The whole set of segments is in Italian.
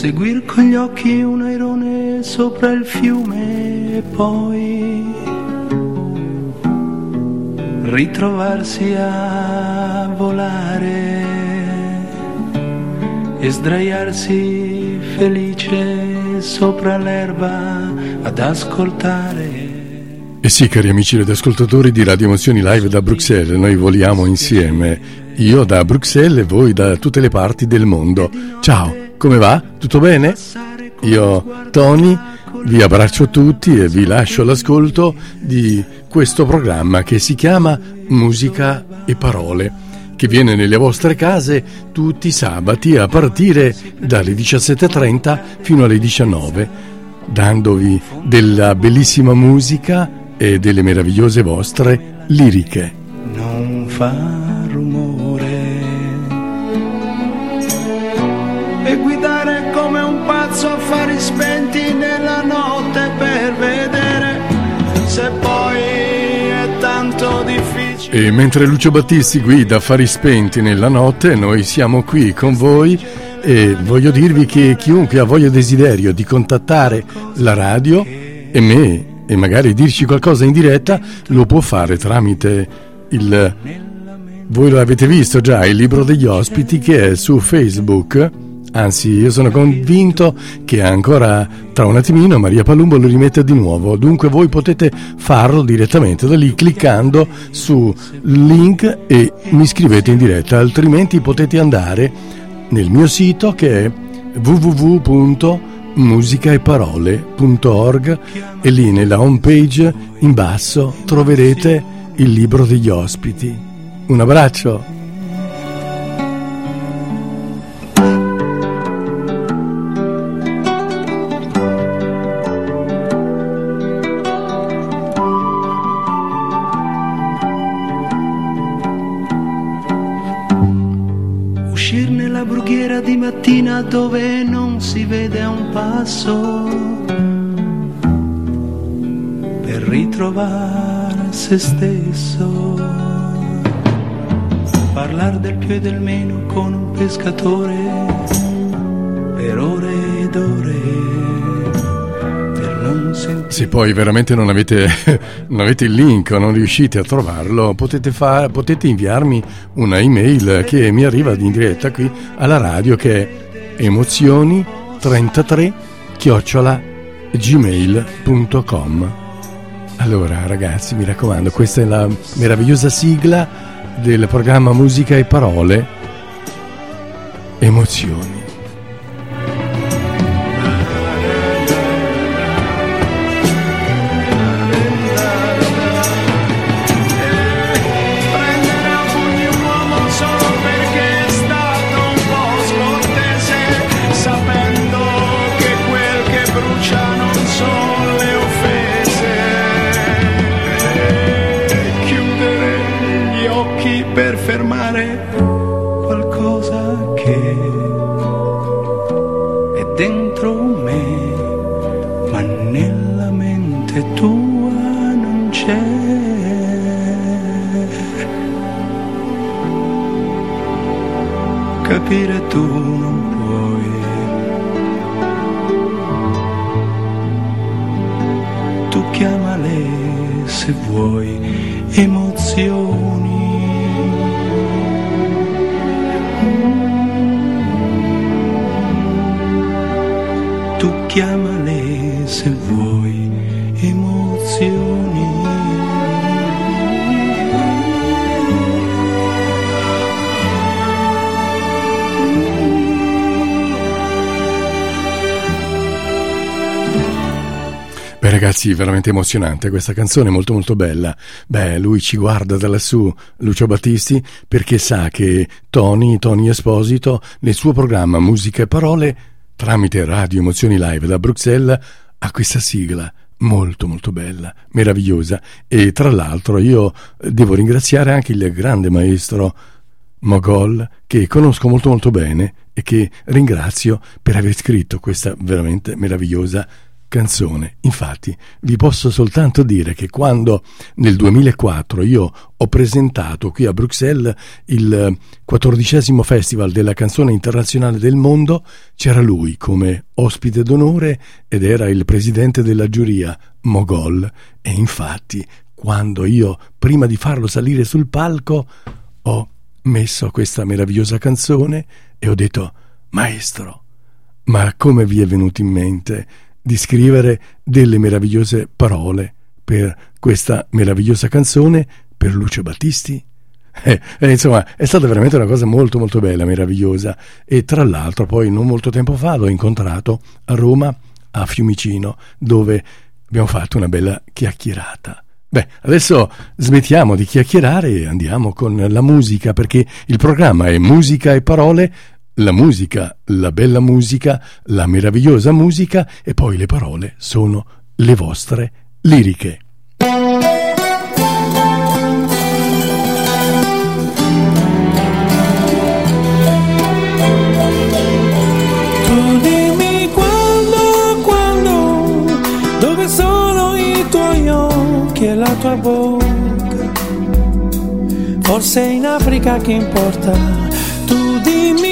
seguir con gli occhi un airone sopra il fiume e poi ritrovarsi a volare e sdraiarsi felice sopra l'erba ad ascoltare. E sì, cari amici ed ascoltatori di Radio Emozioni Live da Bruxelles, noi voliamo insieme, io da Bruxelles e voi da tutte le parti del mondo. Ciao, come va? Tutto bene? Io, Tony, vi abbraccio tutti e vi lascio all'ascolto di questo programma che si chiama Musica e Parole, che viene nelle vostre case tutti i sabati a partire dalle 17:30 fino alle 19, dandovi della bellissima musica e delle meravigliose vostre liriche. Non fa rumore e guidare come un pazzo a fari spenti nella notte per vedere se poi è tanto difficile. E mentre Lucio Battisti guida affari spenti nella notte, noi siamo qui con voi e voglio dirvi che chiunque ha voglia e desiderio di contattare la radio e me e magari dirci qualcosa in diretta lo può fare tramite voi lo avete visto già, il libro degli ospiti che è su Facebook. Anzi, io sono convinto che ancora tra un attimino Maria Palumbo lo rimette di nuovo. Dunque voi potete farlo direttamente da lì cliccando su link e mi scrivete in diretta. Altrimenti potete andare nel mio sito che è www.musicaeparole.org e lì nella home page in basso troverete il libro degli ospiti. Un abbraccio. Uscir nella brughiera di mattina dove non si vede a un passo per ritrovare se stesso, parlare del più e del meno con un pescatore per ore ed ore, per non sentire. Se poi veramente non avete il link o non riuscite a trovarlo, potete inviarmi una email che mi arriva in diretta qui alla radio, che è emozioni33@gmail.com. Allora ragazzi, mi raccomando, questa è la meravigliosa sigla del programma Musica e Parole, Emozioni. Per fermare qualcosa che è dentro me, ma nella mente tua non c'è. Capire tu non puoi, tu chiamale se vuoi emozioni. Tu chiamale se vuoi emozioni. Beh ragazzi, veramente emozionante questa canzone, molto molto bella. Beh, lui ci guarda da lassù, Lucio Battisti, perché sa che Tony Esposito nel suo programma Musica e Parole tramite Radio Emozioni Live da Bruxelles ha questa sigla molto molto bella, meravigliosa. E tra l'altro io devo ringraziare anche il grande maestro Mogol, che conosco molto molto bene e che ringrazio per aver scritto questa veramente meravigliosa canzone. Infatti vi posso soltanto dire che quando nel 2004 io ho presentato qui a Bruxelles il 14° Festival della canzone internazionale del mondo, c'era lui come ospite d'onore ed era il presidente della giuria, Mogol, e infatti quando io, prima di farlo salire sul palco, ho messo questa meravigliosa canzone e ho detto: maestro, ma come vi è venuto in mente di scrivere delle meravigliose parole per questa meravigliosa canzone per Lucio Battisti? Insomma, è stata veramente una cosa molto molto bella, meravigliosa. E tra l'altro poi non molto tempo fa l'ho incontrato a Roma, a Fiumicino, dove abbiamo fatto una bella chiacchierata. Beh, adesso smettiamo di chiacchierare e andiamo con la musica, perché il programma è musica e parole. La musica, la bella musica, la meravigliosa musica, e poi le parole sono le vostre liriche. Tu dimmi quando, dove sono i tuoi occhi e la tua bocca, forse in Africa, che importa? Tu dimmi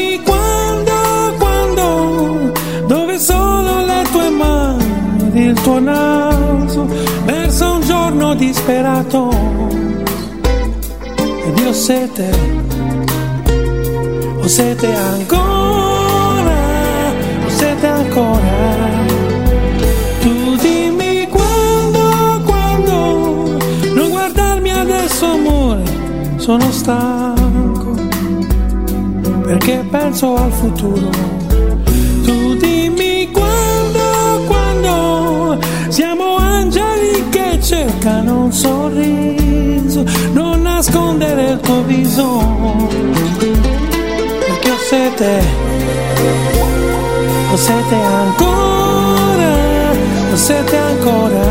dove sono le tue mani ed il tuo naso, verso un giorno disperato, ed io ho sete ancora, ho sete ancora. Tu dimmi quando, non guardarmi adesso amore, sono stanco, perché penso al futuro. Tu dimmi quando siamo angeli che cercano un sorriso, non nascondere il tuo viso, perché ho sete ancora, ho sete ancora,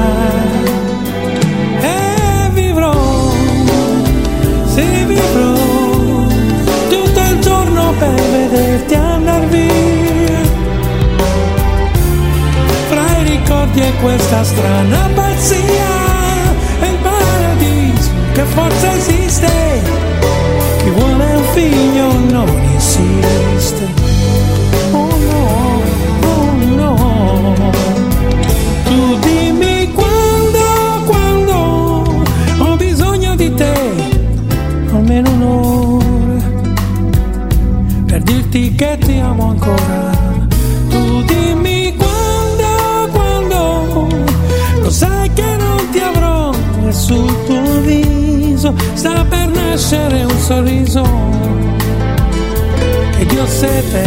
e vivrò, sì vivrò, tutto il giorno per vederti andar via. E questa strana pazzia è il paradiso che forse esiste. Chi vuole un figlio non esiste. Oh no, oh no. Tu dimmi quando ho bisogno di te, almeno un'ora, per dirti che ti amo ancora. Tu dimmi sai che non ti avrò, e sul tuo viso sta per nascere un sorriso, ed io ho sete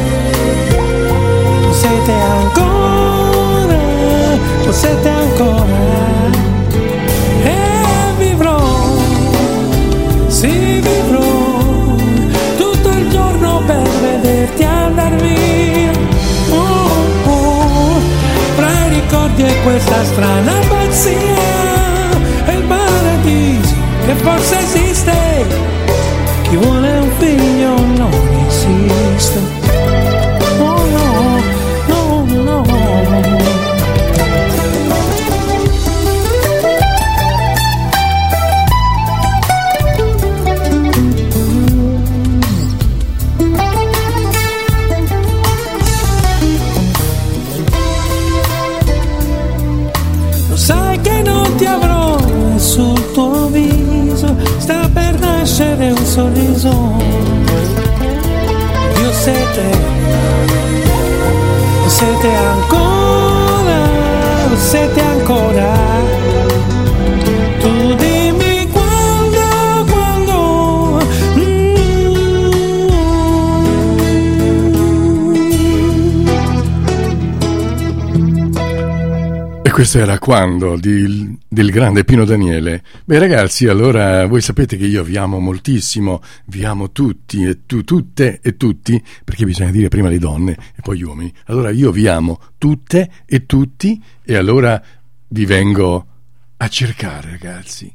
ancora, ho sete ancora, e vivrò, sì vivrò, tutto il giorno per vederti andar via. E questa strana pazzia è il paradiso che forse esiste. Chi vuole un figlio non esiste. Oh no, no, no. Sul tuo viso sta per nascere un sorriso. Io ho sete ancora, ho sete ancora. Tu dimmi quando E questo era Quando del grande Pino Daniele. Beh ragazzi, allora voi sapete che io vi amo moltissimo, vi amo tutti e tutte e tutti, perché bisogna dire prima le donne e poi gli uomini. Allora io vi amo tutte e tutti, e allora vi vengo a cercare, ragazzi.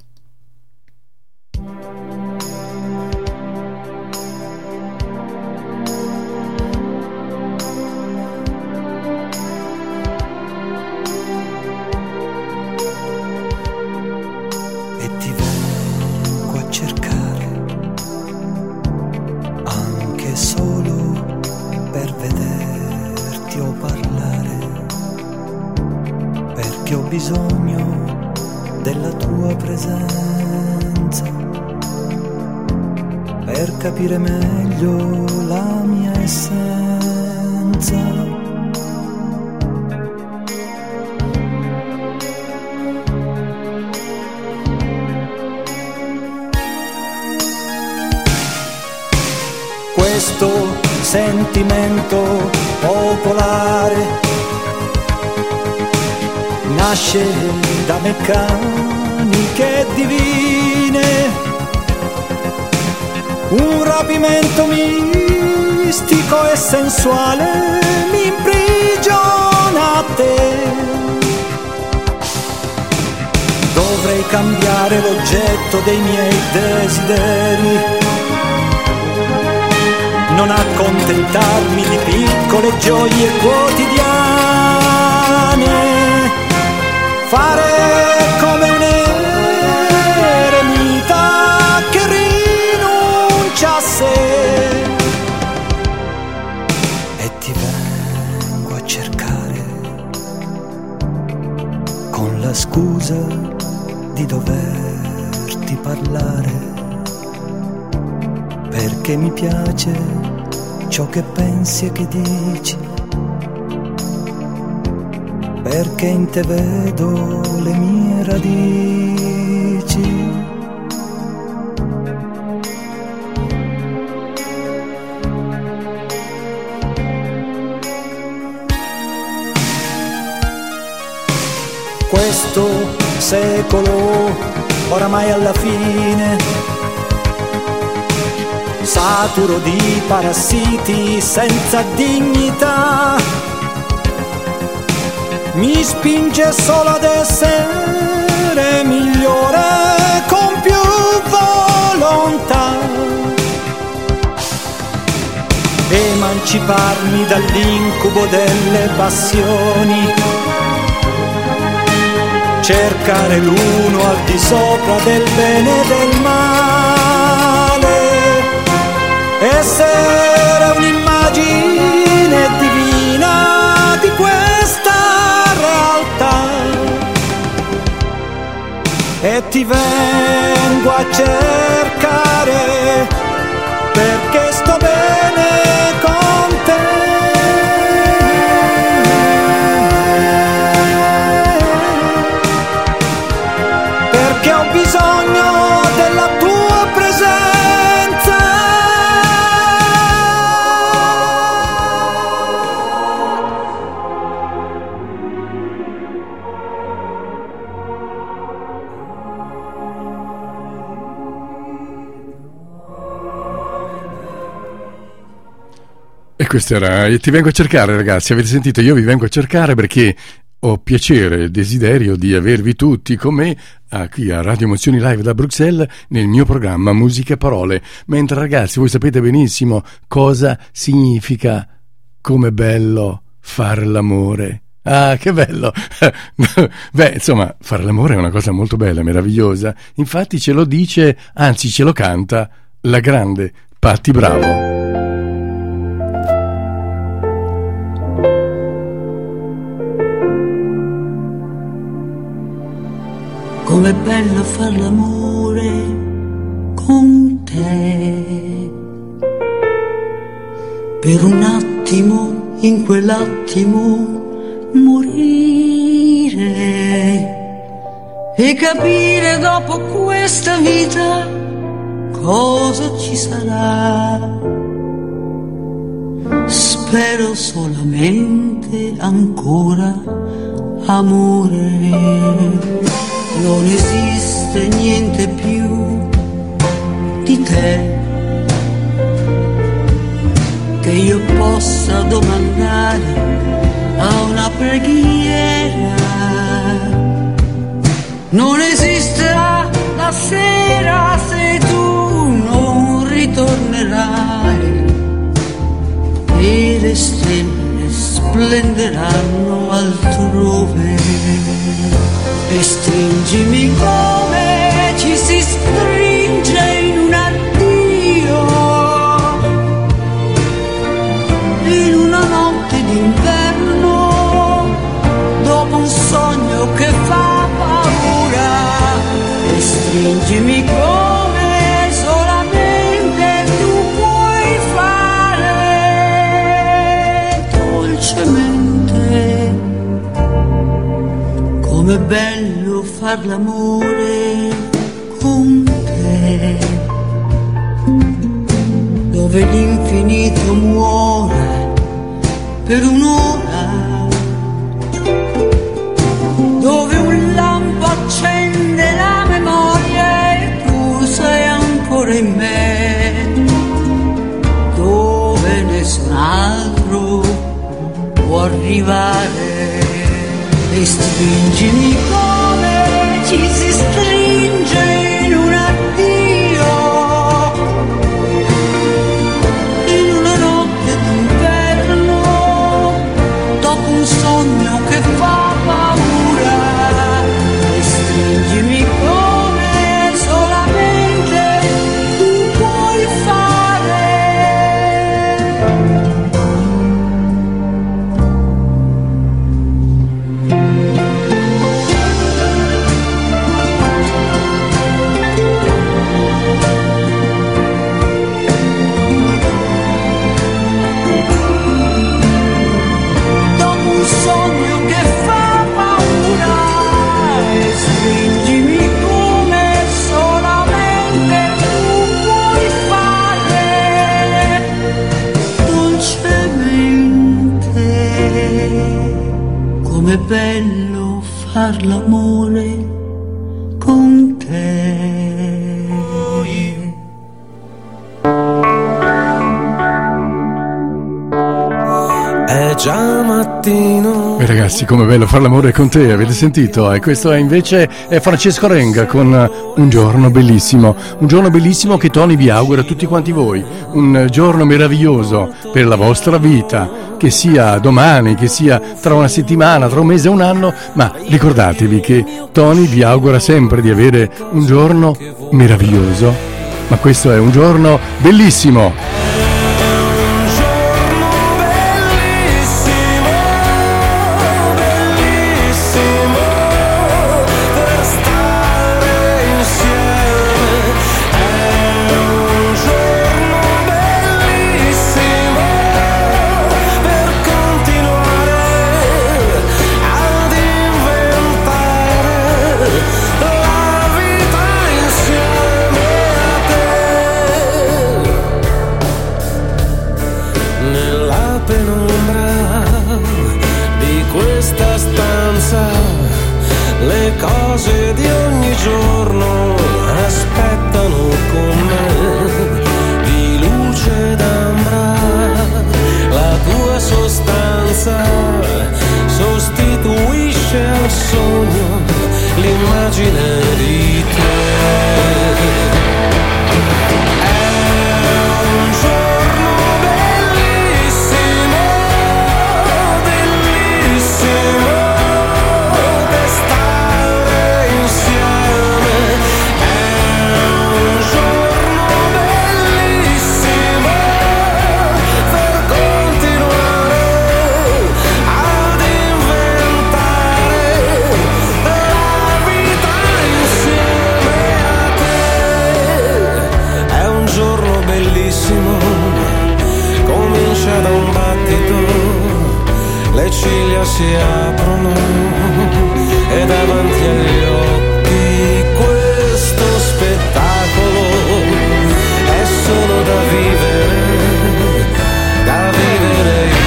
bisogno della tua presenza per capire meglio la mia essenza. Questo sentimento popolare nasce da meccaniche divine, un rapimento mistico e sensuale mi imprigiona a te. Dovrei cambiare l'oggetto dei miei desideri, non accontentarmi di piccole gioie quotidiane, fare come un eremita che rinuncia a sé. E ti vengo a cercare con la scusa di doverti parlare, perché mi piace ciò che pensi e che dici, perché in te vedo le mie radici. Questo secolo oramai alla fine, saturo di parassiti senza dignità, mi spinge solo ad essere migliore con più volontà, emanciparmi dall'incubo delle passioni, cercare l'uno al di sopra del bene e del male, essere un'immagine divina di questa realtà. E ti vengo a cercare perché sto bene con te, perché ho bisogno della tua presenza. E questo era E ti vengo a cercare, ragazzi. Avete sentito? Io vi vengo a cercare perché ho piacere e desiderio di avervi tutti con me qui a Radio Emozioni Live da Bruxelles nel mio programma Musica e Parole. Mentre, ragazzi, voi sapete benissimo cosa significa come bello fare l'amore. Ah, che bello! Beh, insomma, fare l'amore è una cosa molto bella, meravigliosa. Infatti ce lo dice, anzi ce lo canta la grande Patti Bravo. Com'è bello far l'amore con te, per un attimo, in quell'attimo, morire e capire dopo questa vita cosa ci sarà. Spero solamente ancora amore. Non esiste niente più di te che io possa domandare a una preghiera. Non esisterà la sera se tu non ritornerai e le stelle splenderanno altrove. E stringimi come ci si stringe in un addio, in una notte d'inverno, dopo un sogno che fa stringimi come solamente tu puoi fare, dolcemente, com'è bello far l'amore con te, dove l'infinito muore per un'ora, dove un lampo accende la memoria e tu sei ancora in me, dove nessun altro può arrivare, e stringimi come ci si stringe in un addio, in una notte d'inverno, dopo un sogno che fa paura, e stringimi come solamente tu puoi fare. Dopo un sogno che fa paura, e stringimi come solamente tu puoi fare, dolcemente, com'è bello far l'amore con te. È già mattino. E ragazzi, come bello fare l'amore con te, avete sentito? E questo è invece è Francesco Renga con Un giorno bellissimo. Un giorno bellissimo che Tony vi augura a tutti quanti voi. Un giorno meraviglioso per la vostra vita, che sia domani, che sia tra una settimana, tra un mese, un anno, ma ricordatevi che Tony vi augura sempre di avere un giorno meraviglioso, ma questo è un giorno bellissimo. Cose di ogni giorno aspettano con me, di luce d'ambra la tua sostanza sostituisce al sogno l'immagine di te. Comincia da un battito, le ciglia si aprono e davanti agli occhi questo spettacolo è solo da vivere, da vivere io.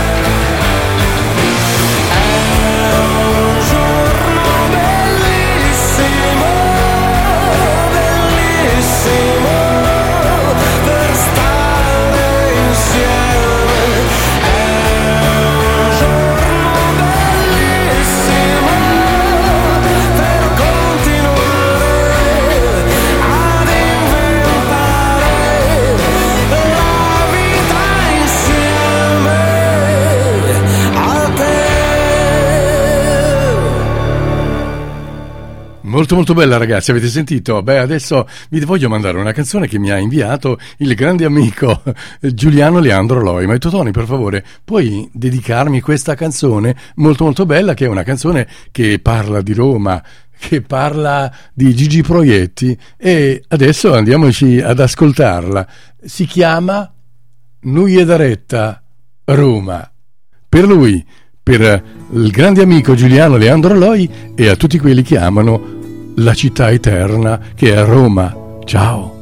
È un giorno bellissimo. Molto molto bella, ragazzi, avete sentito? Beh, adesso vi voglio mandare una canzone che mi ha inviato il grande amico Giuliano Leandro Loi. Ma Totoni, per favore, puoi dedicarmi questa canzone molto molto bella, che è una canzone che parla di Roma, che parla di Gigi Proietti, e adesso andiamoci ad ascoltarla. Si chiama Nuie d'Aretta Roma. Per lui, per il grande amico Giuliano Leandro Loi, e a tutti quelli che amano la città eterna che è Roma. Ciao.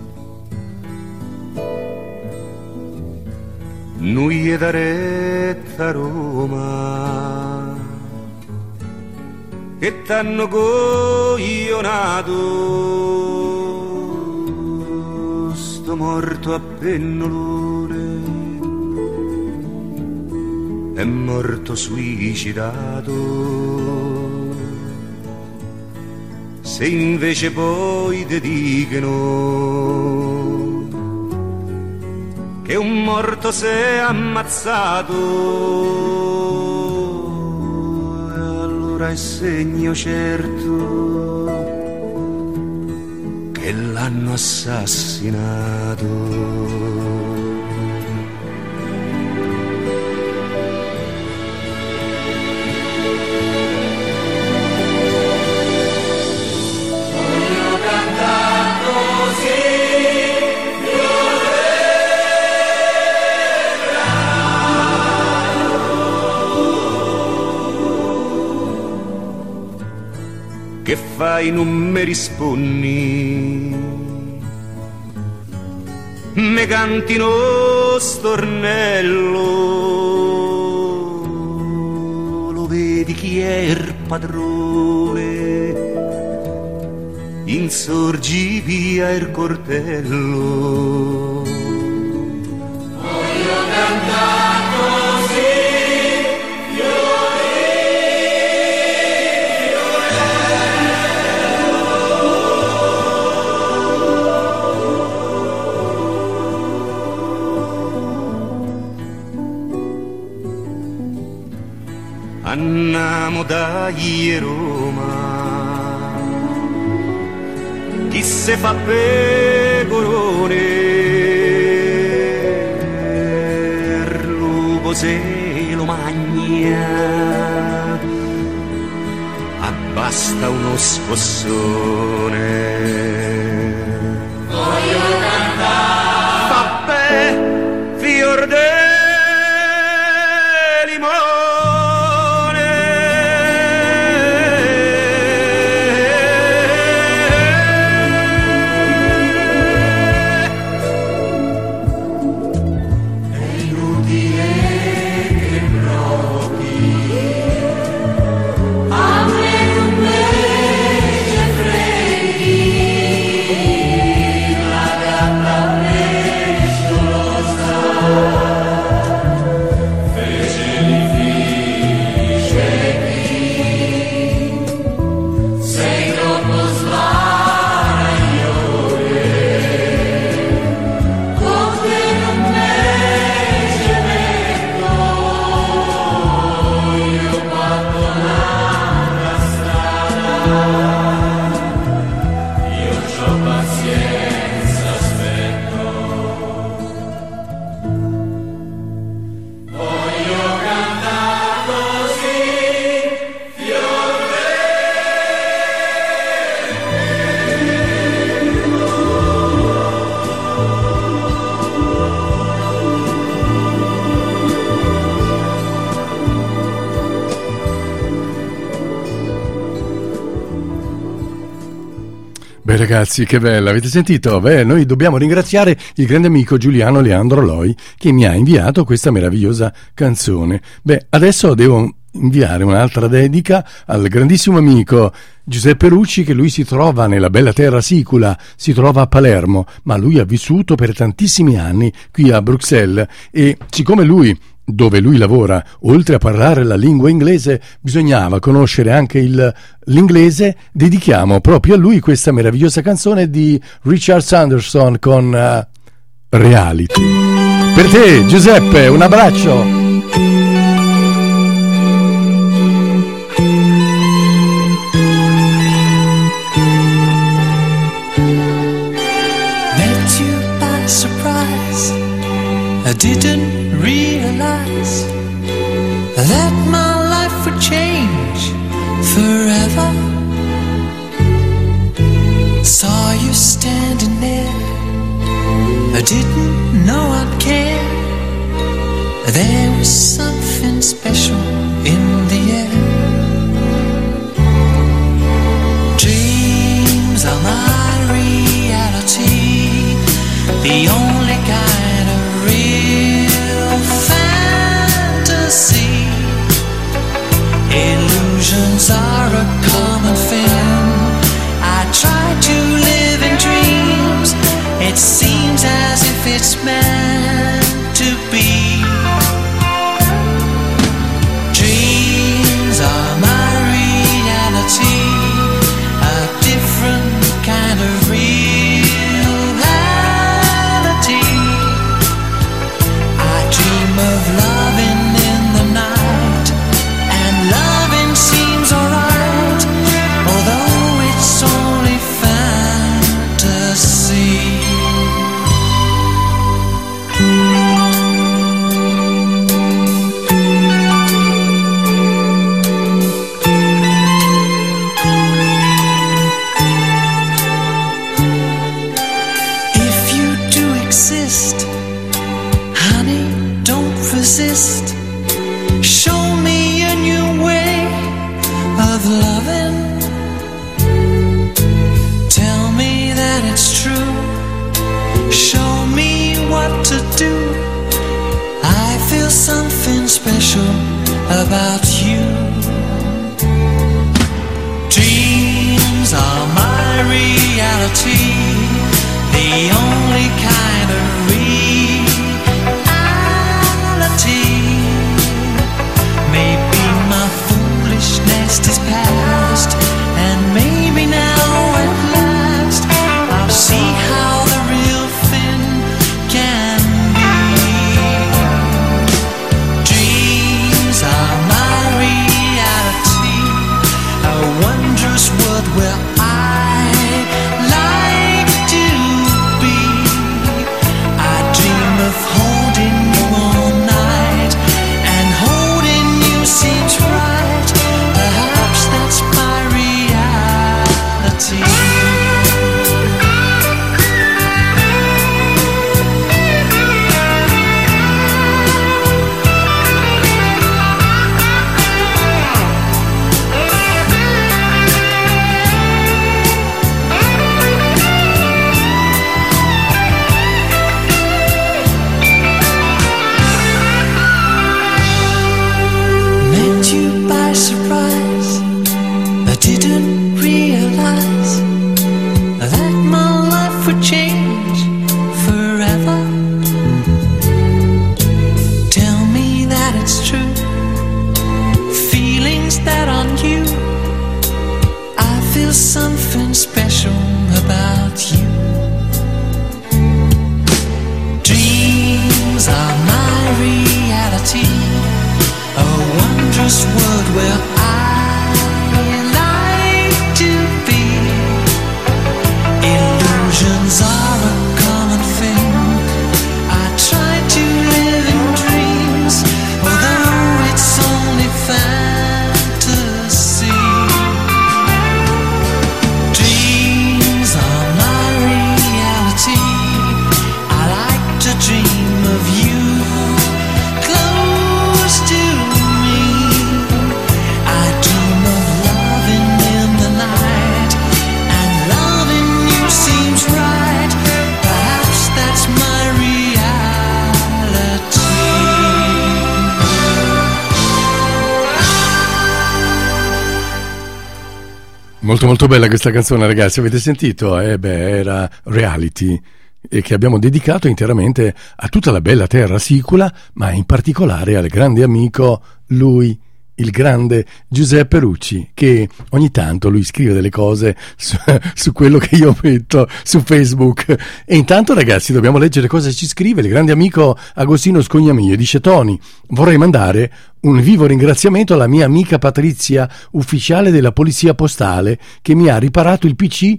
Nuie d'Aretta Roma, che t'hanno coglionato, sto morto a pennolone, è morto suicidato. Se invece poi ti dicono che un morto si è ammazzato, allora è segno certo che l'hanno assassinato. Che fai, non mi rispondi, me canti uno stornello, lo vedi chi è il padrone, insorgi via il cortello. Voglio cantare così. Andiamo dai Roma, chi se fa pecorone, il lupo se lo magna, abbasta uno scossone. Voglio cantare, vabbè, fior de Beh ragazzi, che bella, avete sentito? Beh, noi dobbiamo ringraziare il grande amico Giuliano Leandro Loi che mi ha inviato questa meravigliosa canzone. Beh, adesso devo inviare un'altra dedica al grandissimo amico Giuseppe Rucci, che lui si trova nella bella terra sicula, si trova a Palermo, ma lui ha vissuto per tantissimi anni qui a Bruxelles, e siccome lui, dove lui lavora, oltre a parlare la lingua inglese, bisognava conoscere anche l'inglese, dedichiamo proprio a lui questa meravigliosa canzone di Richard Sanderson con Reality. Per te Giuseppe, un abbraccio. didn't realize that my life would change forever. Saw you standing there, I didn't know I'd care. There was something special in the air. Dreams are my reality, the only kind of real fantasy. Illusions are a common thing. I try to live in dreams. It seems as if it's meant to be. Dreams are my reality, a different kind of reality. I dream of loving in the night, and loving seems alright, although it's only fantasy. Show me a new way of loving. Tell me that it's true. Show me what to do. I feel something special about you. Dreams are my reality, the only kind of reality. Maybe my foolishness is past, and maybe now at last I'll see how the real thing can be. Dreams are my reality, a wondrous world where I like to be. I dream of holding you all night, and holding you seems right. Perhaps that's my reality. Met you by surprise, I didn't realize that my life would change forever. Tell me that it's true, feelings that aren't you. I feel something special about you. Dreams are my reality, a wondrous world where I like to be. Illusions are a common thing. I try to live in dreams, although it's only fantasy. Dreams are my reality. I like to dream of you close to me. I dream of loving in the night, and loving you seems right. Perhaps that's my reality. Molto molto bella questa canzone, ragazzi, avete sentito? Era Reality, e che abbiamo dedicato interamente a tutta la bella terra sicula, ma in particolare al grande amico, lui, il grande Giuseppe Rucci, che ogni tanto lui scrive delle cose su quello che io metto su Facebook. E intanto, ragazzi, dobbiamo leggere cosa ci scrive il grande amico Agostino Scognamiglia. Dice: Tony, vorrei mandare un vivo ringraziamento alla mia amica Patrizia, ufficiale della polizia postale, che mi ha riparato il PC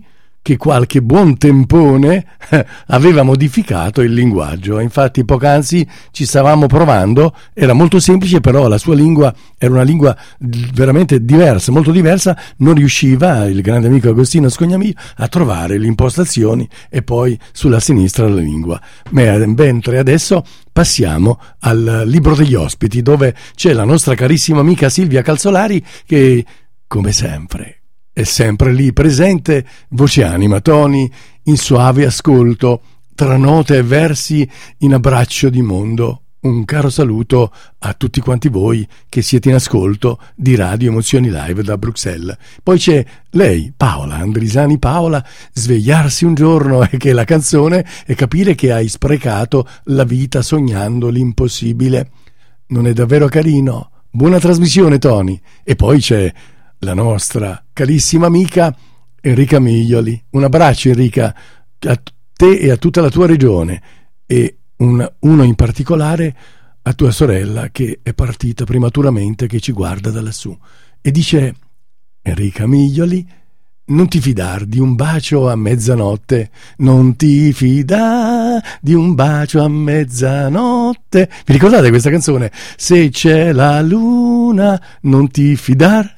che qualche buon tempone aveva modificato il linguaggio. Infatti poc'anzi ci stavamo provando, era molto semplice, però la sua lingua era una lingua veramente diversa, molto diversa, non riusciva il grande amico Agostino Scognamillo a trovare le impostazioni e poi sulla sinistra la lingua. Mentre adesso passiamo al libro degli ospiti, dove c'è la nostra carissima amica Silvia Calzolari che, come sempre, è sempre lì presente, voce anima, toni in suave ascolto, tra note e versi in abbraccio di mondo. Un caro saluto a tutti quanti voi che siete in ascolto di Radio Emozioni Live da Bruxelles. Poi c'è lei, Paola Andrisani. Paola, svegliarsi un giorno e che la canzone è capire che hai sprecato la vita sognando l'impossibile. Non è davvero carino? Buona trasmissione, Tony. E poi c'è la nostra carissima amica Enrica Miglioli. Un abbraccio, Enrica, a te e a tutta la tua regione, e uno in particolare a tua sorella che è partita prematuramente, che ci guarda da lassù. E dice Enrica Miglioli: non ti fidar di un bacio a mezzanotte, non ti fidar di un bacio a mezzanotte. Vi ricordate questa canzone? Se c'è la luna, non ti fidar.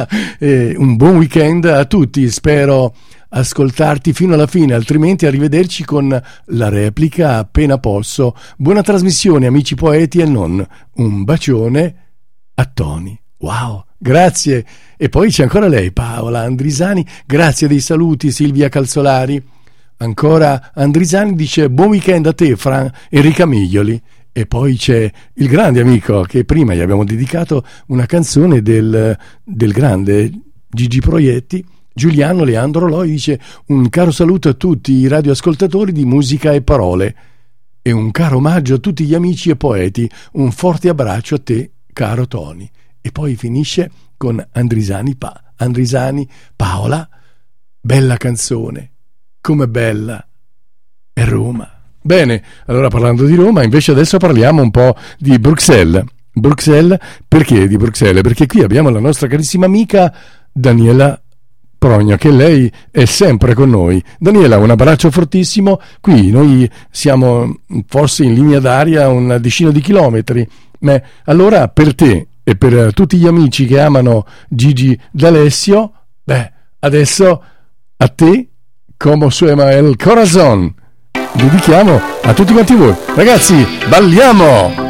Un buon weekend a tutti, spero ascoltarti fino alla fine, altrimenti arrivederci con la replica appena posso. Buona trasmissione, amici poeti e non. Un bacione a Tony. Wow, grazie. E poi c'è ancora lei, Paola Andrisani. Grazie dei saluti, Silvia Calzolari. Ancora Andrisani dice buon weekend a te, Enrica Miglioli. E poi c'è il grande amico che prima gli abbiamo dedicato una canzone del grande Gigi Proietti, Giuliano Leandro Loi. Dice un caro saluto a tutti i radioascoltatori di Musica e Parole e un caro omaggio a tutti gli amici e poeti. Un forte abbraccio a te, caro Tony. E poi finisce con Andrisani, Paola, bella canzone, come bella è Roma. Bene, allora parlando di Roma, invece adesso parliamo un po' di Bruxelles. Bruxelles, perché di Bruxelles? Perché qui abbiamo la nostra carissima amica Daniela Progna, che lei è sempre con noi. Daniela, un abbraccio fortissimo. Qui noi siamo forse in linea d'aria una decina di chilometri, ma allora per te e per tutti gli amici che amano Gigi D'Alessio, adesso a te, como suena el corazón, dedichiamo a tutti quanti voi. Ragazzi, balliamo!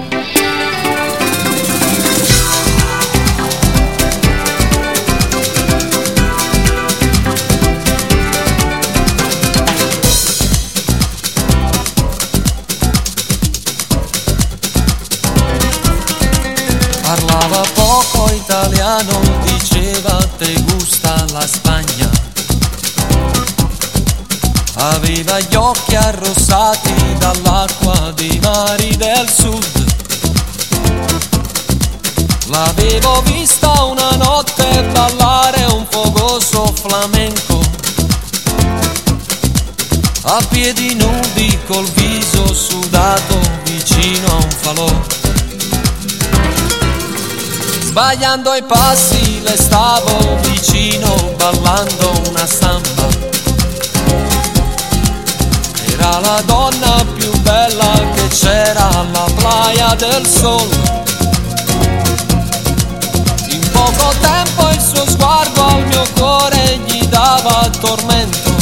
Parlava poco italiano, diceva te gusta la Spagna. Aveva gli occhi arrossati dall'acqua dei mari del sud. L'avevo vista una notte ballare un fogoso flamenco, a piedi nudi col viso sudato vicino a un falò. Sbagliando i passi le stavo vicino ballando una samba. Era la donna più bella che c'era alla Playa del Sol. In poco tempo il suo sguardo al mio cuore gli dava tormento.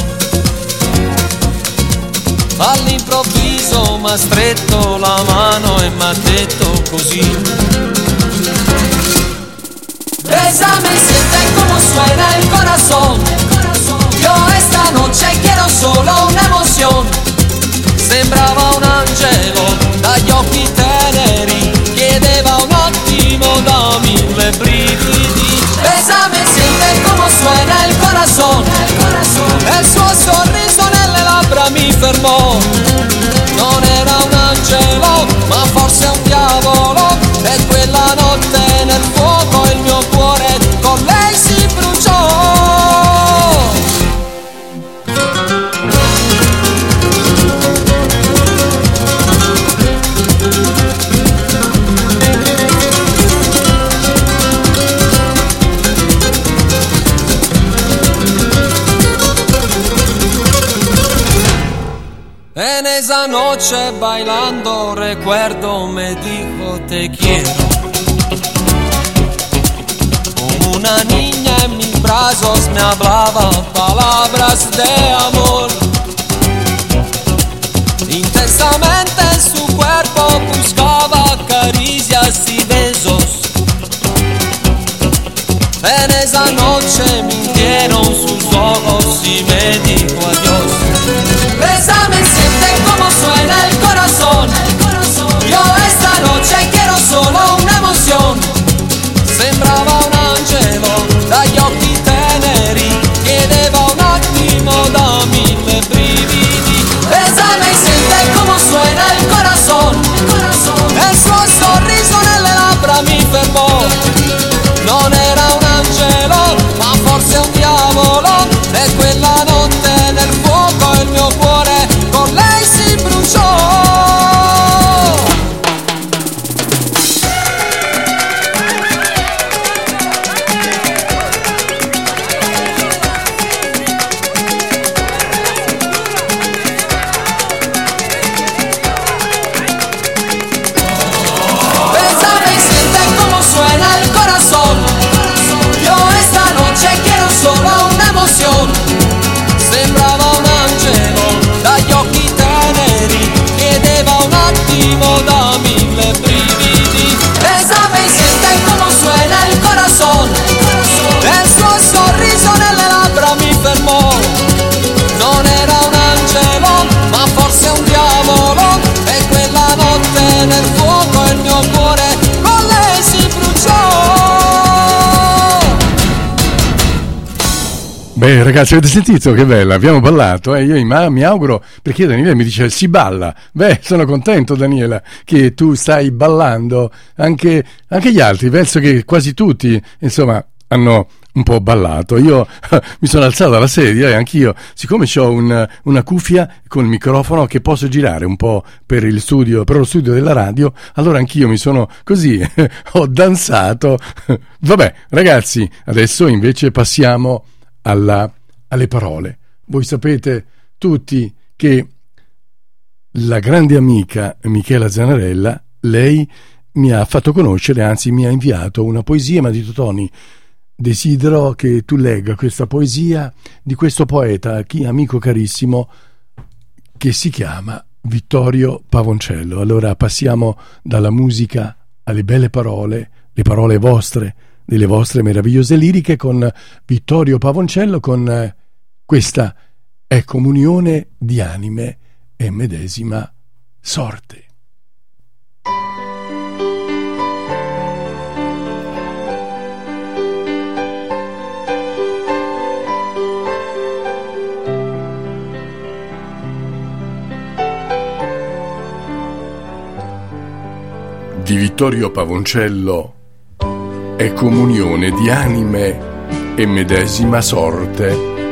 All'improvviso m'ha stretto la mano e m'ha detto così: Bésame, siente como suena el corazón. Yo esta noche quiero solo una emoción. Sembrava un angelo dagli occhi teneri, chiedeva un attimo da mille brividi. Bésame, siente como suena el corazón. E il suo sorriso nelle labbra mi fermò. Non era un angelo, ma forse un diavolo. esa noche bailando recuerdo me dijo te quiero. Como una niña en mis brazos me hablaba palabras de amor. Intensamente en su cuerpo buscaba caricias y besos. En esa noche mintieron sus ojos y me dijo adiós. Bésame, siente cómo suena el corazón. Yo esta noche quiero solo una emoción. Sembrava un angelo dagli occhi teneri, chiedeva un attimo da mille brividi. Bésame, siente cómo suena el corazón. El suo sorriso nelle labbra mi fermò. Non era un angelo, ma forse un diavolo. E quella notte nel fuoco il mio cuore con lei si bruciò. Bésame y siente cómo suena el corazón. Yo esta noche quiero solo una emoción. Sembrava un angelo dagli occhi teneri, chiedeva un attimo da mille brividi. Bésame y siente cómo suena el corazón. El suo sorriso nelle labbra mi fermò. Non era un angelo, ma forse un diavolo. E quella notte nel fuoco il mio cuore con lei si bruciò. Beh, ragazzi, avete sentito che bella? Abbiamo ballato, io mi auguro, perché Daniela mi dice si balla. Beh, sono contento, Daniela, che tu stai ballando. Anche gli altri, penso che quasi tutti, insomma, hanno un po' ballato. Io mi sono alzato dalla sedia e anch'io, siccome ho una cuffia con il microfono che posso girare un po' per lo studio della radio, allora anch'io mi sono così, ho danzato. Vabbè, ragazzi, adesso invece passiamo alle parole. Voi sapete tutti che la grande amica Michela Zanarella, lei mi ha fatto conoscere, anzi mi ha inviato una poesia, mi ha detto: Tony, desidero che tu legga questa poesia di questo poeta, amico carissimo, che si chiama Vittorio Pavoncello. Allora passiamo dalla musica alle belle parole, le parole vostre, delle vostre meravigliose liriche, con Vittorio Pavoncello, con questa è comunione di anime e medesima sorte. Di Vittorio Pavoncello è comunione di anime e medesima sorte.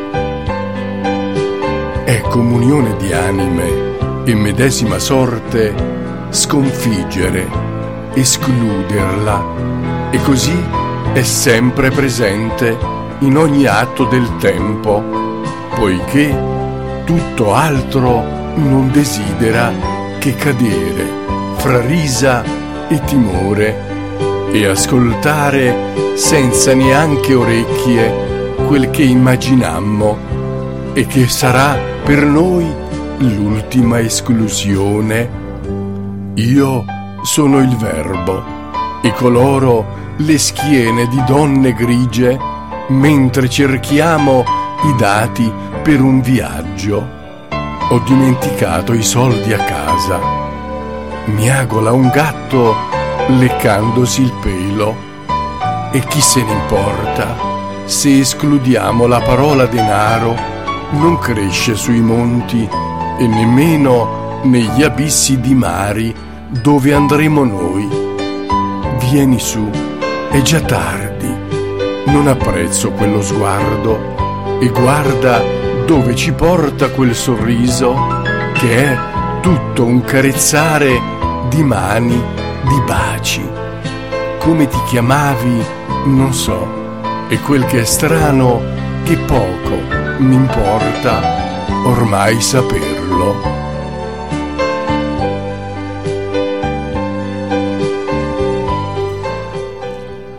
È comunione di anime e medesima sorte sconfiggere, escluderla, e così è sempre presente in ogni atto del tempo, poiché tutto altro non desidera che cadere fra risa e timore e ascoltare senza neanche orecchie quel che immaginammo e che sarà per noi l'ultima esclusione. Io sono il verbo e coloro le schiene di donne grigie mentre cerchiamo i dati per un viaggio. Ho dimenticato i soldi a casa. Miagola un gatto leccandosi il pelo, e chi se ne importa se escludiamo la parola denaro, non cresce sui monti e nemmeno negli abissi di mari dove andremo noi. Vieni su, è già tardi, non apprezzo quello sguardo, e guarda dove ci porta quel sorriso che è tutto un carezzare di mani, di baci. Come ti chiamavi non so, e quel che è strano che poco mi importa ormai saperlo.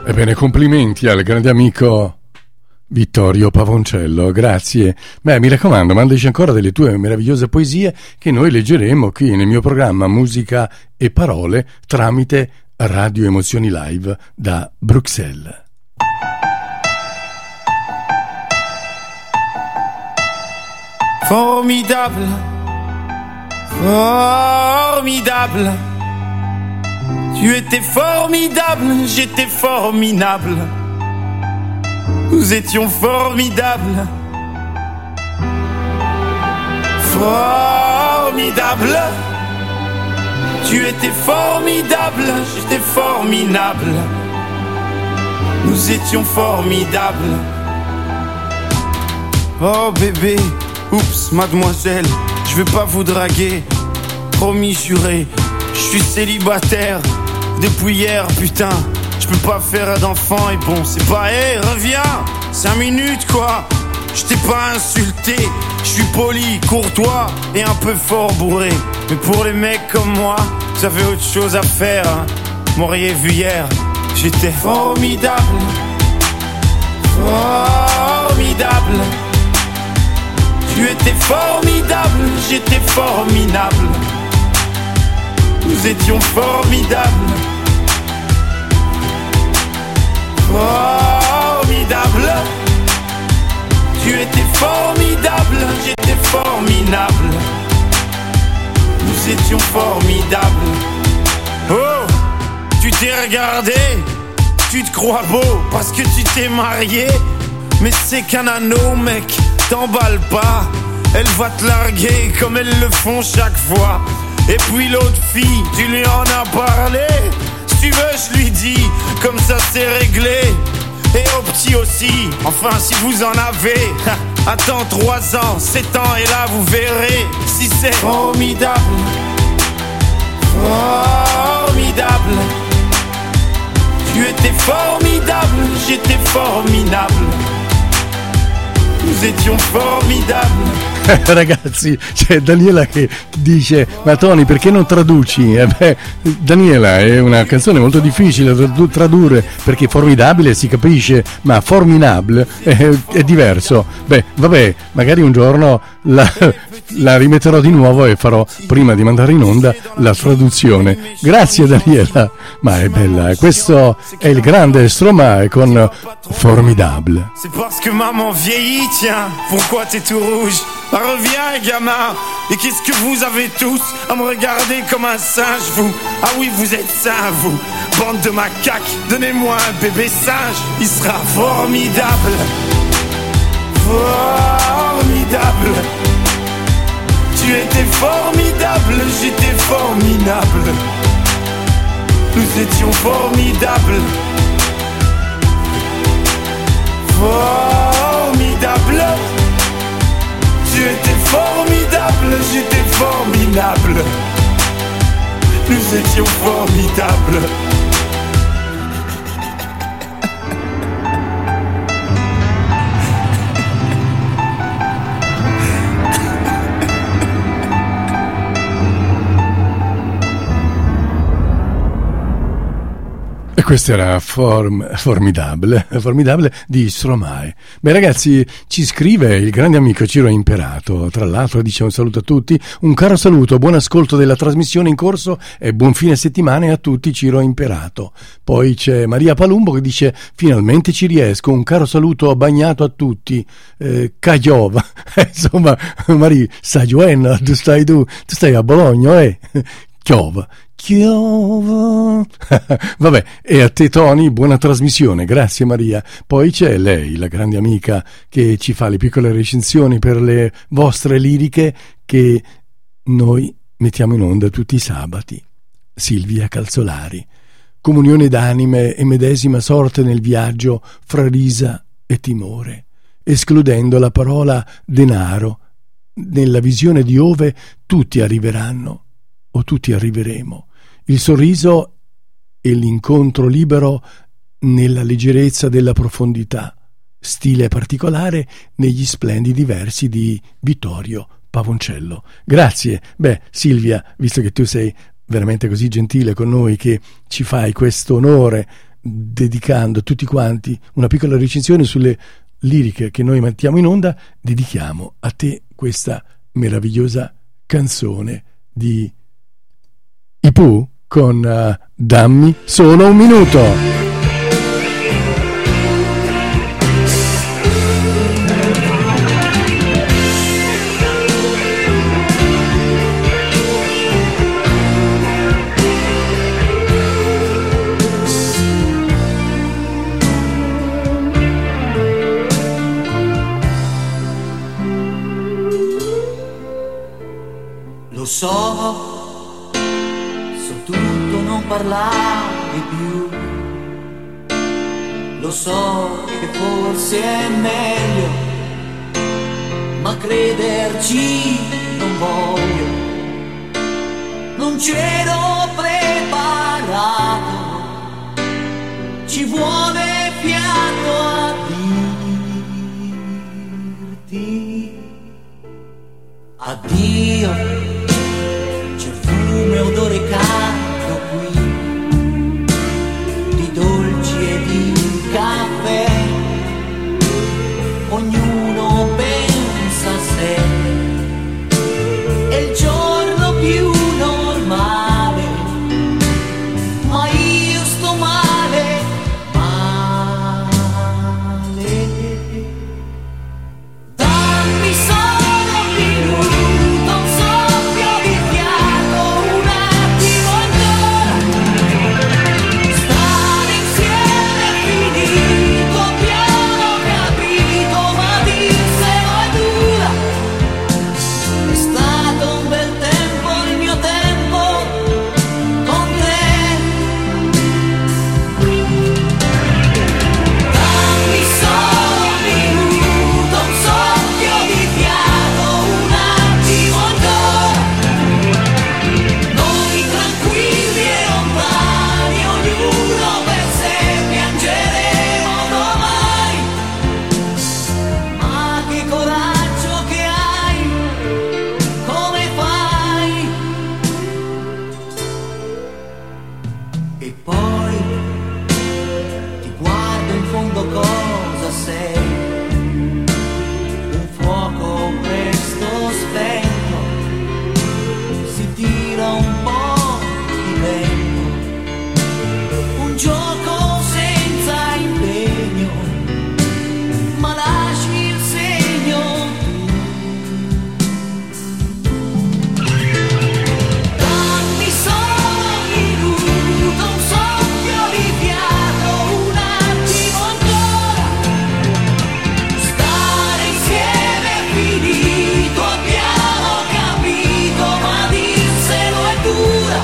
Ebbene, complimenti al grande amico Vittorio Pavoncello, grazie. Beh, mi raccomando, mandaci ancora delle tue meravigliose poesie che noi leggeremo qui nel mio programma Musica e Parole tramite Radio Emozioni Live da Bruxelles. Formidable, formidable. Tu étais formidable, j'étais formidable. Nous étions formidables. Formidable. Tu étais formidable, j'étais formidable. Nous étions formidables. Oh bébé, oups, mademoiselle, je vais pas vous draguer. Promis, juré, je suis célibataire depuis hier, putain. Je peux pas faire d'enfant et bon, c'est pas, hé, reviens, 5 minutes quoi. Je t'ai pas insulté, je suis poli, courtois et un peu fort bourré. Mais pour les mecs comme moi, vous avez autre chose à faire, hein. M'auriez vu hier, j'étais formidable. Formidable. Tu étais formidable, j'étais formidable. Nous étions formidables. Formidable. Tu étais formidable, j'étais formidable. Nous étions formidables. Oh, tu t'es regardé, tu te crois beau parce que tu t'es marié. Mais c'est qu'un anneau, mec, t'emballe pas. Elle va te larguer comme elles le font chaque fois. Et puis l'autre fille, tu lui en as parlé. Si tu veux, je lui dis, comme ça c'est réglé. Et au petit aussi, enfin si vous en avez. Attends 3 ans, 7 ans et là vous verrez si c'est formidable. Formidable. Tu étais formidable, j'étais formidable. Nous étions formidables. Ragazzi, c'è Daniela che dice: ma Tony, perché non traduci? Daniela, è una canzone molto difficile da tradurre, perché formidabile si capisce, ma formidable è diverso. Beh, vabbè, magari un giorno la rimetterò di nuovo e farò, prima di mandare in onda, la traduzione. Grazie Daniela, ma è bella. Questo è il grande Stromae con Formidable. C'est parce que maman vieillit, tiens, pourquoi t'es tout rouge? Bah reviens gamin, et qu'est-ce que vous avez tous à me regarder comme un singe, vous? Ah oui, vous êtes sains, vous, bande de macaques. Donnez-moi un bébé singe, il sera formidable. Formidable. Tu étais formidable, j'étais formidable. Nous étions formidables. Formidable. Tu étais formidable, j'étais formidable. Nous étions formidables. E questo era formidable di Stromae. Beh ragazzi, ci scrive il grande amico Ciro Imperato, tra l'altro dice un saluto a tutti, un caro saluto, buon ascolto della trasmissione in corso e buon fine settimana a tutti, Ciro Imperato. Poi c'è Maria Palumbo che dice: finalmente ci riesco, un caro saluto bagnato a tutti, Cagliova. Insomma, Maria, Sajuena, tu stai a Bologna, Chiova. Vabbè, e a te Tony, buona trasmissione, grazie Maria. Poi c'è lei, la grande amica che ci fa le piccole recensioni per le vostre liriche che noi mettiamo in onda tutti i sabati, Silvia Calzolari. Comunione d'anime e medesima sorte nel viaggio fra risa e timore, escludendo la parola denaro nella visione di ove tutti arriveranno o tutti arriveremo. Il sorriso e l'incontro libero nella leggerezza della profondità, stile particolare negli splendidi versi di Vittorio Pavoncello. Grazie. Beh, Silvia, visto che tu sei veramente così gentile con noi, che ci fai questo onore dedicando a tutti quanti una piccola recensione sulle liriche che noi mettiamo in onda, dedichiamo a te questa meravigliosa canzone di i Pooh con Dammi solo un minuto. So tutto, non parlare più. Lo so che forse è meglio, ma crederci non voglio. Non c'ero preparato, ci vuole fiato a dirti addio. Fumo, odore caldo qui, di dolci e di caffè, ognuno pensa a sé, è il giorno più normale, ma io sto male, male. Dammi solo un minuto, un soffio di fiato, un attimo ancora, stare insieme è finito, abbiamo capito, ma dirselo è dura. È stato un bel tempo, il mio tempo con te. Dammi solo un minuto, un soffio di fiato, un attimo ancora, noi tranquilli e lontani, ognuno per sé, piangeremo domani. Ma che coraggio che hai, come fai? E poi ti guardo in fondo, cosa sei? Un fuoco presto spento, si tira un po' di vento, un gioco senza impegno, ma lasci il segno tu. Dammi solo un minuto, un soffio di fiato, un attimo ancora, stare insieme è finito, abbiamo capito, ma dirselo è dura.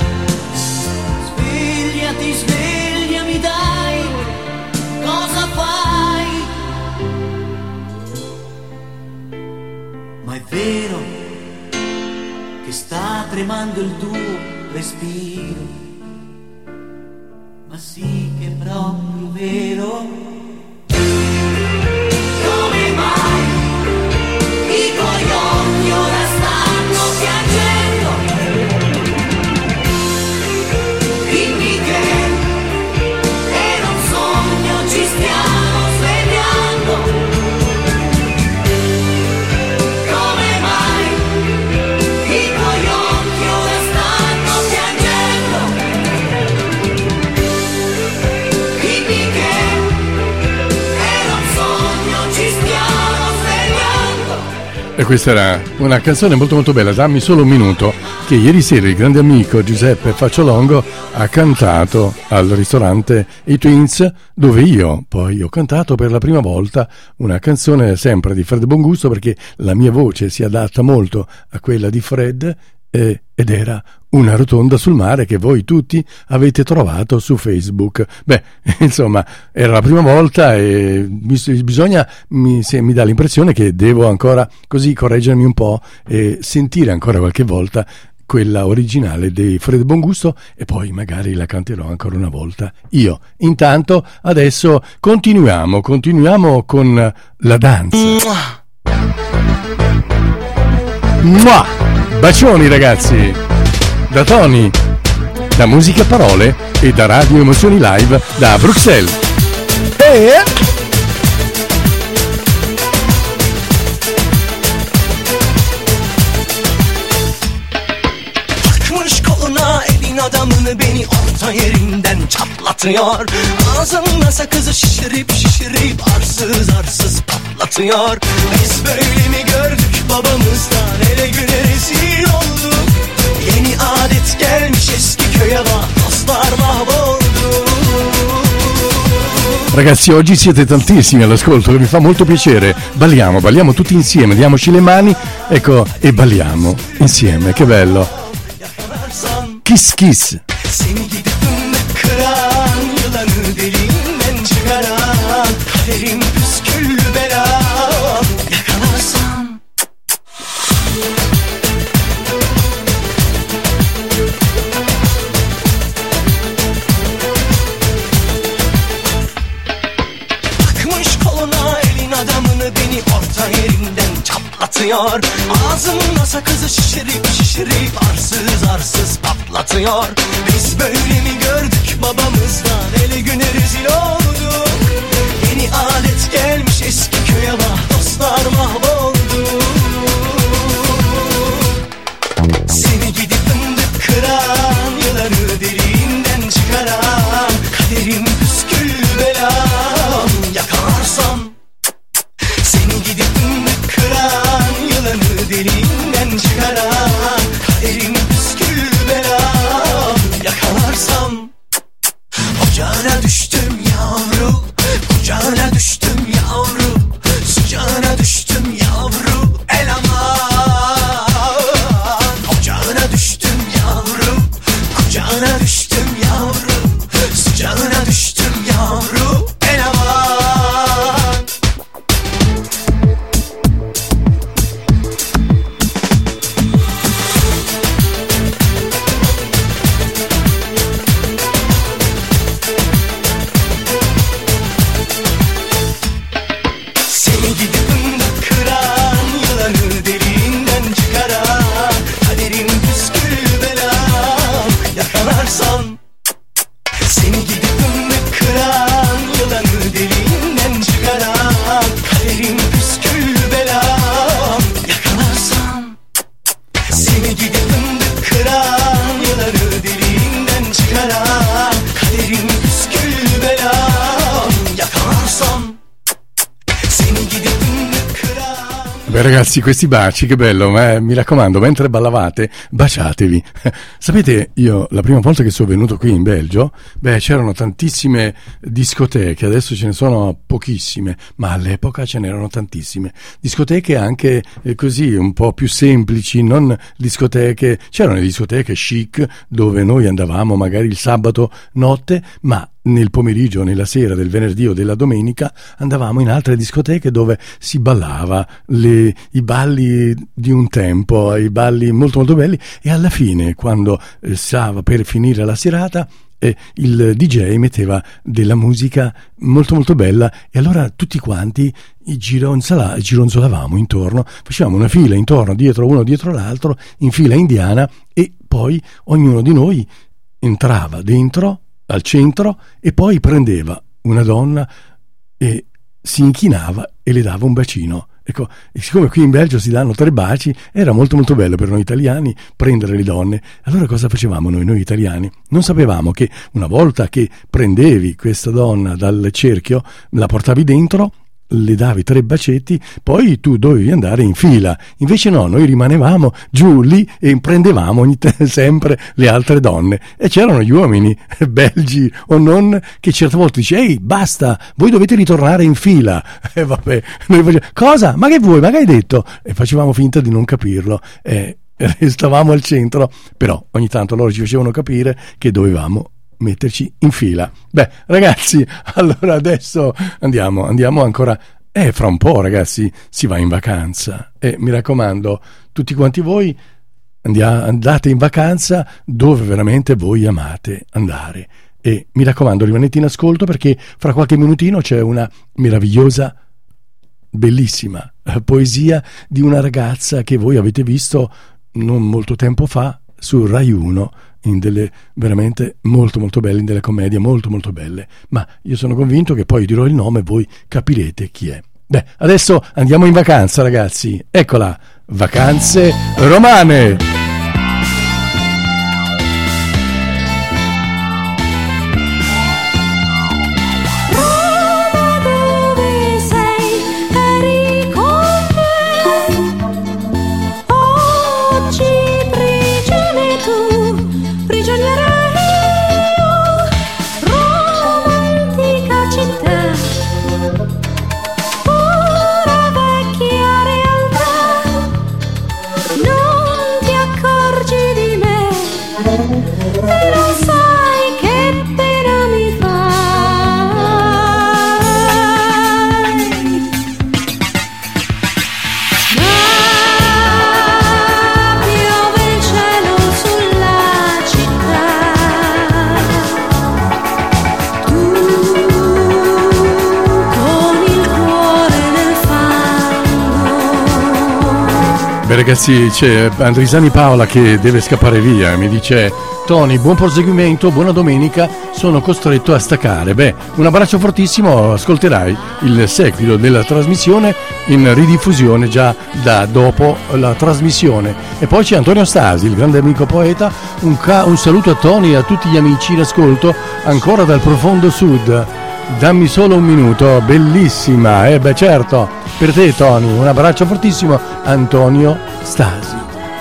Svegliati, svegliami dai, cosa fai? Ma è vero che sta tremando il tuo respiro, ma sì che è proprio vero. Come mai i tuoi occhi ora stanno piangendo? Dimmi che era un sogno, ci stiamo svegliando. Come mai i tuoi occhi ora stanno piangendo? Dimmi che era un sogno, ci stiamo svegliando. E questa era una canzone molto molto bella, Dammi solo un minuto, che ieri sera il grande amico Giuseppe Facciolongo ha cantato al ristorante I Twins, dove io poi ho cantato per la prima volta una canzone sempre di Fred Bongusto, perché la mia voce si adatta molto a quella di Fred, ed era Una rotonda sul mare, che voi tutti avete trovato su Facebook. Beh, insomma, era la prima volta e mi dà l'impressione che devo ancora così correggermi un po' e sentire ancora qualche volta quella originale di Fred Bongusto, e poi magari la canterò ancora una volta io. Intanto adesso continuiamo con la danza. Mua! Bacioni ragazzi, da Tony. da Musica Parole e da Radio Emozioni Live da Bruxelles. Takmış koluna elin adamını beni orta yerinden çatlatıyor. Ağzımda sakızı şişirip şişirip arsız arsız patlatıyor. Biz böyle mi gördük babamızdan, ele güne rezil olduk. Yeni adet gelmiş eski köye bak, dostlar mahvoldu. Ragazzi, oggi siete tantissimi all'ascolto, che mi fa molto piacere. Balliamo tutti insieme, diamoci le mani, ecco, e balliamo insieme, che bello. Kiss kiss. Seni gidip kıran, yılanı deliğinden çıkaran, kaderim püsküllü belam, yakalarsam. Takmış koluna elin adamını beni orta yerinden çatlatıyor. Ağzımda sakızı şişirip şişirip arsız arsız patlatıyor. Biz böyle mi gördük babamızdan, ele güne rezil olduk. Yeni alet gelmiş eski köye bak, dostlar mahvoldu. Seni gidip fındık kıran, yılanı deliğinden çıkaran, kaderim püsküllü belam, yakalarsam. Seni gidip fındık kıran, yılanı deliğinden çıkaran, kaderim püsküllü belam, yakalarsam. Ocağına düştüm yavru, kucağına düştüm yavru, sıcağına düştüm yavru, el aman. Ocağına düştüm yavru, kucağına düştüm yavru, sıcağına düştüm yavru, el aman. Seni gidip fındık kıran, yılanı deliğinden çıkaran, kaderim püsküllü belam, yakalarsam. Seni gidip fındık kıran, yılanı deliğinden çıkaran, kaderim püsküllü belam, yakalarsam. Seni gidip fındık kıran, yılanı deliğinden çıkaran, kaderim püsküllü belam, yakalarsam. Beh ragazzi, questi baci, che bello, mi raccomando, mentre ballavate, baciatevi. Sapete, io la prima volta che sono venuto qui in Belgio, c'erano tantissime discoteche, adesso ce ne sono pochissime, ma all'epoca ce n'erano tantissime. Discoteche anche così, un po' più semplici, non discoteche, c'erano le discoteche chic, dove noi andavamo magari il sabato notte, ma nel pomeriggio, nella sera del venerdì o della domenica andavamo in altre discoteche dove si ballava i balli di un tempo, i balli molto molto belli, e alla fine, quando stava per finire la serata, il DJ metteva della musica molto molto bella, e allora tutti quanti gironzolavamo intorno, facevamo una fila intorno, dietro uno dietro l'altro, in fila indiana, e poi ognuno di noi entrava dentro al centro e poi prendeva una donna e si inchinava e le dava un bacino. Ecco, e siccome qui in Belgio si danno 3 baci, era molto molto bello per noi italiani prendere le donne. Allora cosa facevamo noi italiani? Non sapevamo che una volta che prendevi questa donna dal cerchio, la portavi dentro, le davi 3 bacetti, poi tu dovevi andare in fila. Invece no, noi rimanevamo giù lì e prendevamo sempre le altre donne, e c'erano gli uomini belgi o non che certe volte dice: ehi, basta, voi dovete ritornare in fila. E vabbè, noi facevamo: cosa? Ma che vuoi? Ma che hai detto? E facevamo finta di non capirlo, e restavamo al centro, però ogni tanto loro ci facevano capire che dovevamo metterci in fila. Beh ragazzi, allora adesso andiamo ancora, fra un po' ragazzi si va in vacanza, e mi raccomando, tutti quanti voi andate in vacanza dove veramente voi amate andare, e mi raccomando rimanete in ascolto, perché fra qualche minutino c'è una meravigliosa, bellissima poesia di una ragazza che voi avete visto non molto tempo fa su Rai 1, in delle veramente molto molto belle, in delle commedie molto molto belle, ma io sono convinto che poi dirò il nome e voi capirete chi è. Beh, adesso andiamo in vacanza, ragazzi, eccola, Vacanze Romane. Beh, ragazzi, c'è Andrisani Paola che deve scappare via, mi dice: Tony, buon proseguimento, buona domenica, sono costretto a staccare. Beh, un abbraccio fortissimo, ascolterai il seguito della trasmissione in ridiffusione già da dopo la trasmissione. E poi c'è Antonio Stasi, il grande amico poeta, un saluto a Tony e a tutti gli amici in ascolto, ancora dal profondo sud. Dammi solo un minuto, bellissima, beh certo, per te Tony, un abbraccio fortissimo, Antonio Stasi.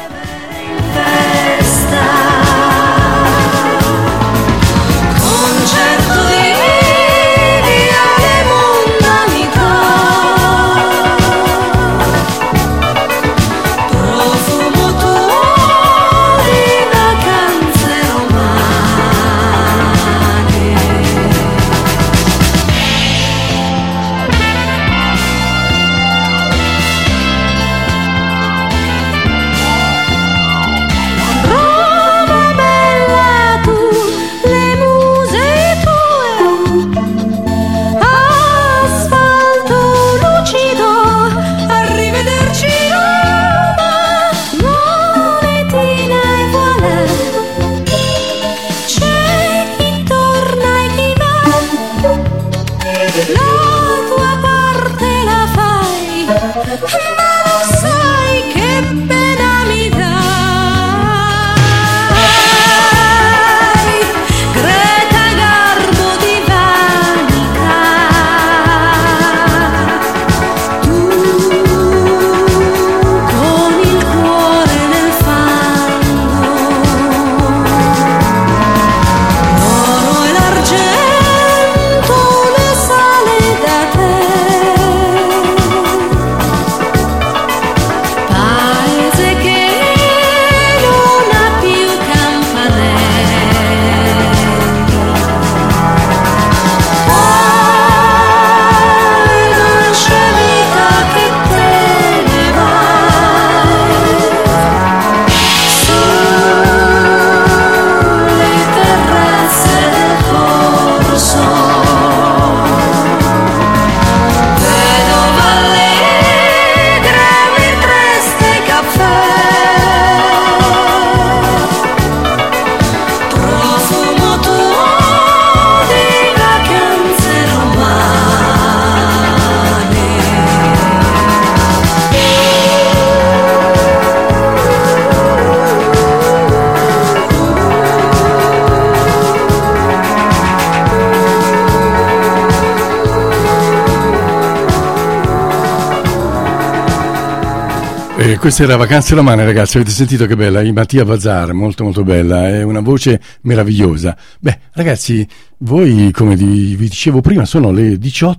Questa era Vacanze Romane, ragazzi, avete sentito che bella? Mattia Bazzar, molto molto bella, è una voce meravigliosa. Beh, ragazzi, voi, come vi dicevo prima, sono le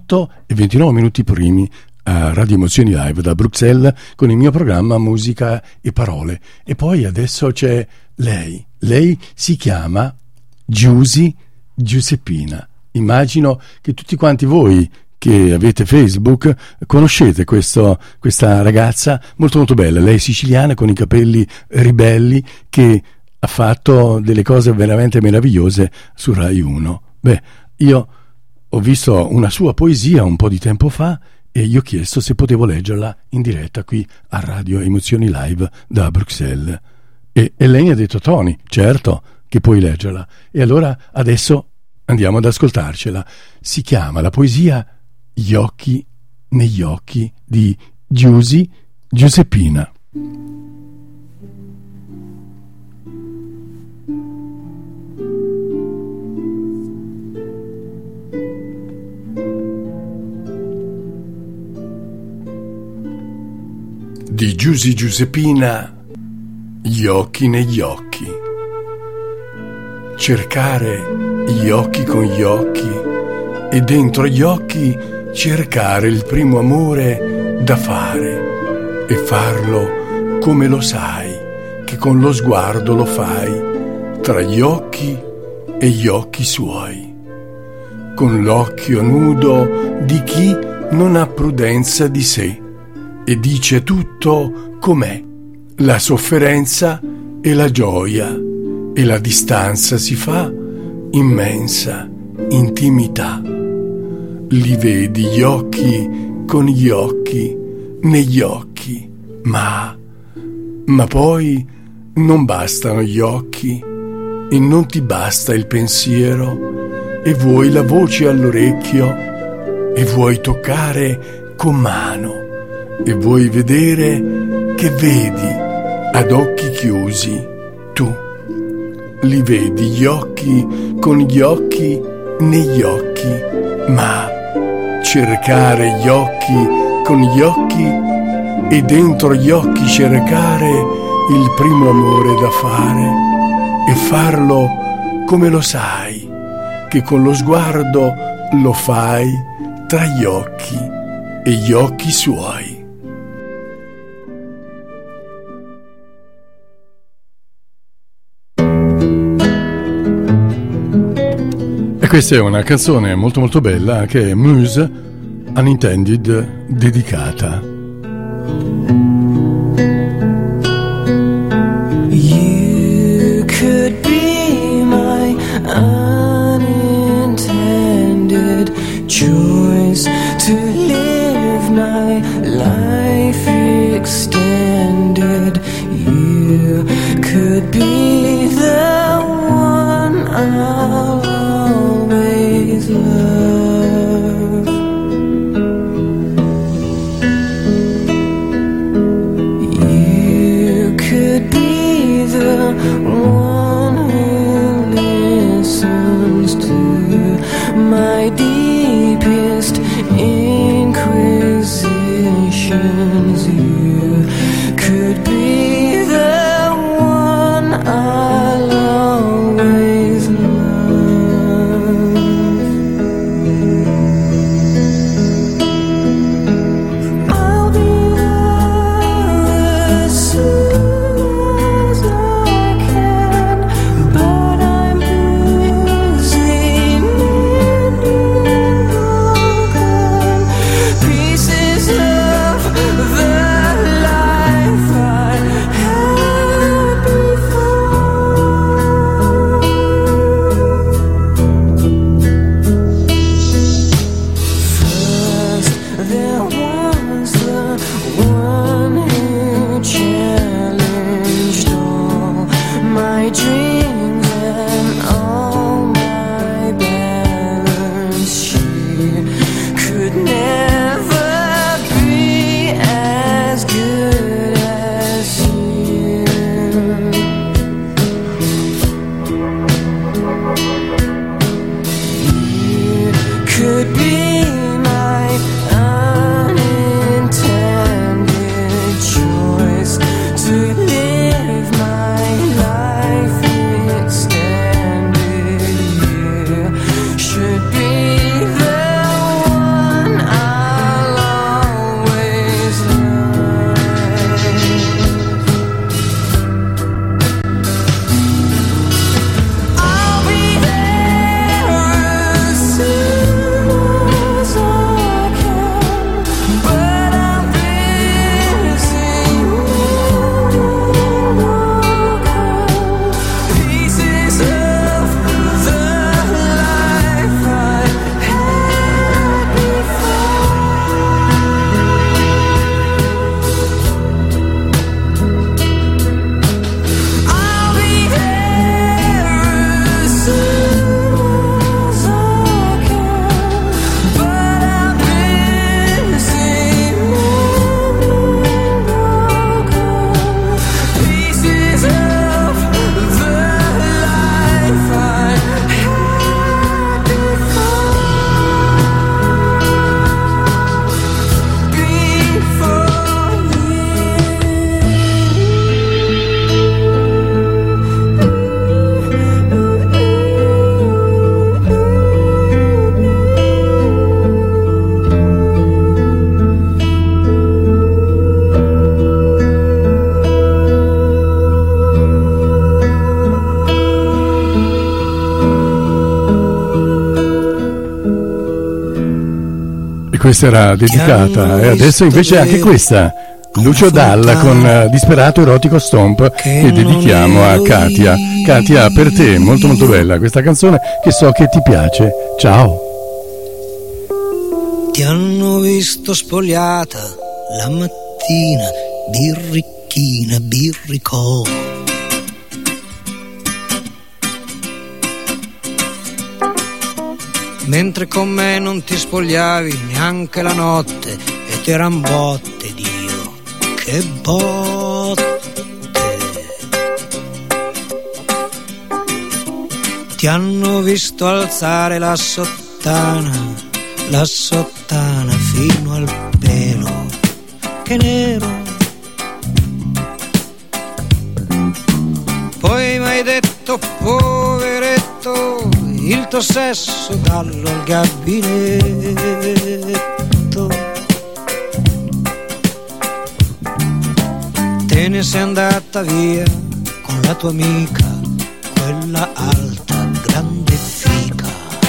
18:29 primi a Radio Emozioni Live da Bruxelles con il mio programma Musica e Parole. E poi adesso c'è lei si chiama Giuseppina. Immagino che tutti quanti voi che avete Facebook conoscete questa ragazza molto molto bella. Lei è siciliana con i capelli ribelli che ha fatto delle cose veramente meravigliose su Rai 1. Beh, io ho visto una sua poesia un po' di tempo fa e gli ho chiesto se potevo leggerla in diretta qui a Radio Emozioni Live da Bruxelles. E lei mi ha detto: Tony, certo, che puoi leggerla. E allora adesso andiamo ad ascoltarcela. Si chiama la poesia Gli occhi negli occhi di Giuseppina. Di Giuseppina, Gli occhi negli occhi. Cercare gli occhi con gli occhi e dentro gli occhi cercare il primo amore da fare e farlo come lo sai che con lo sguardo lo fai tra gli occhi e gli occhi suoi, con l'occhio nudo di chi non ha prudenza di sé e dice tutto com'è, la sofferenza e la gioia, e la distanza si fa immensa intimità. Li vedi gli occhi con gli occhi negli occhi, ma poi non bastano gli occhi e non ti basta il pensiero e vuoi la voce all'orecchio e vuoi toccare con mano e vuoi vedere che vedi ad occhi chiusi tu. Li vedi gli occhi con gli occhi negli occhi, ma cercare gli occhi con gli occhi e dentro gli occhi cercare il primo amore da fare e farlo come lo sai che con lo sguardo lo fai tra gli occhi e gli occhi suoi. Questa è una canzone molto molto bella che è Muse Unintended dedicata. You could be my unintended choice to live my life extended. You could be the one I'll always love. You could be the one who listens to my deepest inquisitions. You could be the one I'll always love. I'll be there as soon as I can, but I'm busy mending questa era dedicata. E adesso invece anche questa, Lucio Dalla con Disperato Erotico Stomp, che dedichiamo a Katia. Katia, per te, molto molto bella questa canzone che so che ti piace. Ciao. Ti hanno visto spogliata la mattina, birricchina, birricò. Mentre con me non ti spogliavi neanche la notte, e t'eran botte, Dio, che botte. Ti hanno visto alzare la sottana fino al pelo, che nero. Poi m'hai detto, poveretto, il tuo sesso dallo al gabinetto. Te ne sei andata via con la tua amica, quella alta, grande fica.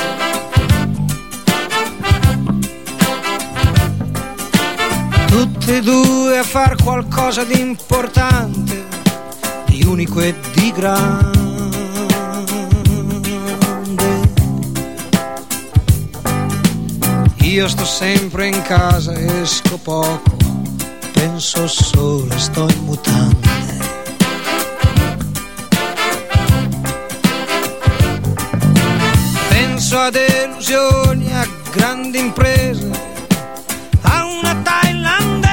Tutte e due a far qualcosa di importante, di unico e di grande. Io sto sempre in casa, esco poco, penso solo e sto in mutande. Penso a delusioni, a grandi imprese, a una thailandese.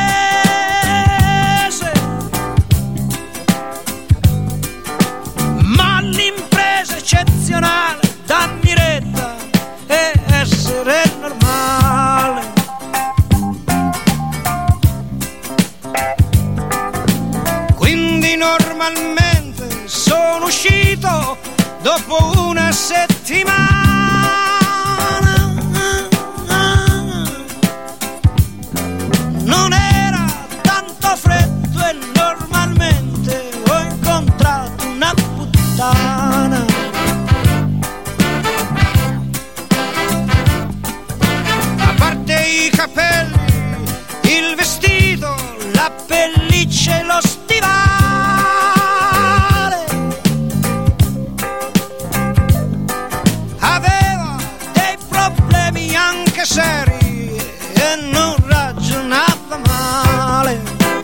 Ma l'impresa eccezionale, dammi retta e essere normale. Quindi normalmente sono uscito dopo una settimana. Non era tanto freddo e normalmente ho incontrato una puttana. A parte i capelli, il vestito, la pelliccia e lo stivale, aveva dei problemi anche seri e non ragionava male.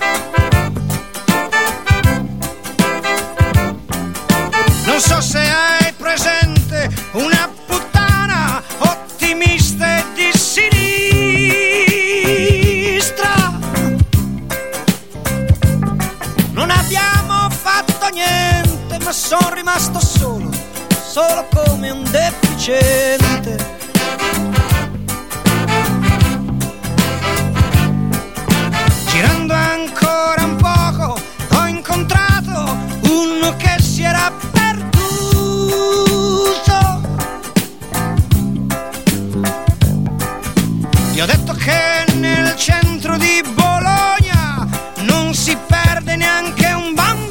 Non so se hai presente una puttana ottimista e di sinistra. Non abbiamo fatto niente, ma sono rimasto solo come un deficiente. Girando ancora un poco ho incontrato uno che si era perduto. Gli ho detto che nel centro di Bologna non si perde neanche un bambino.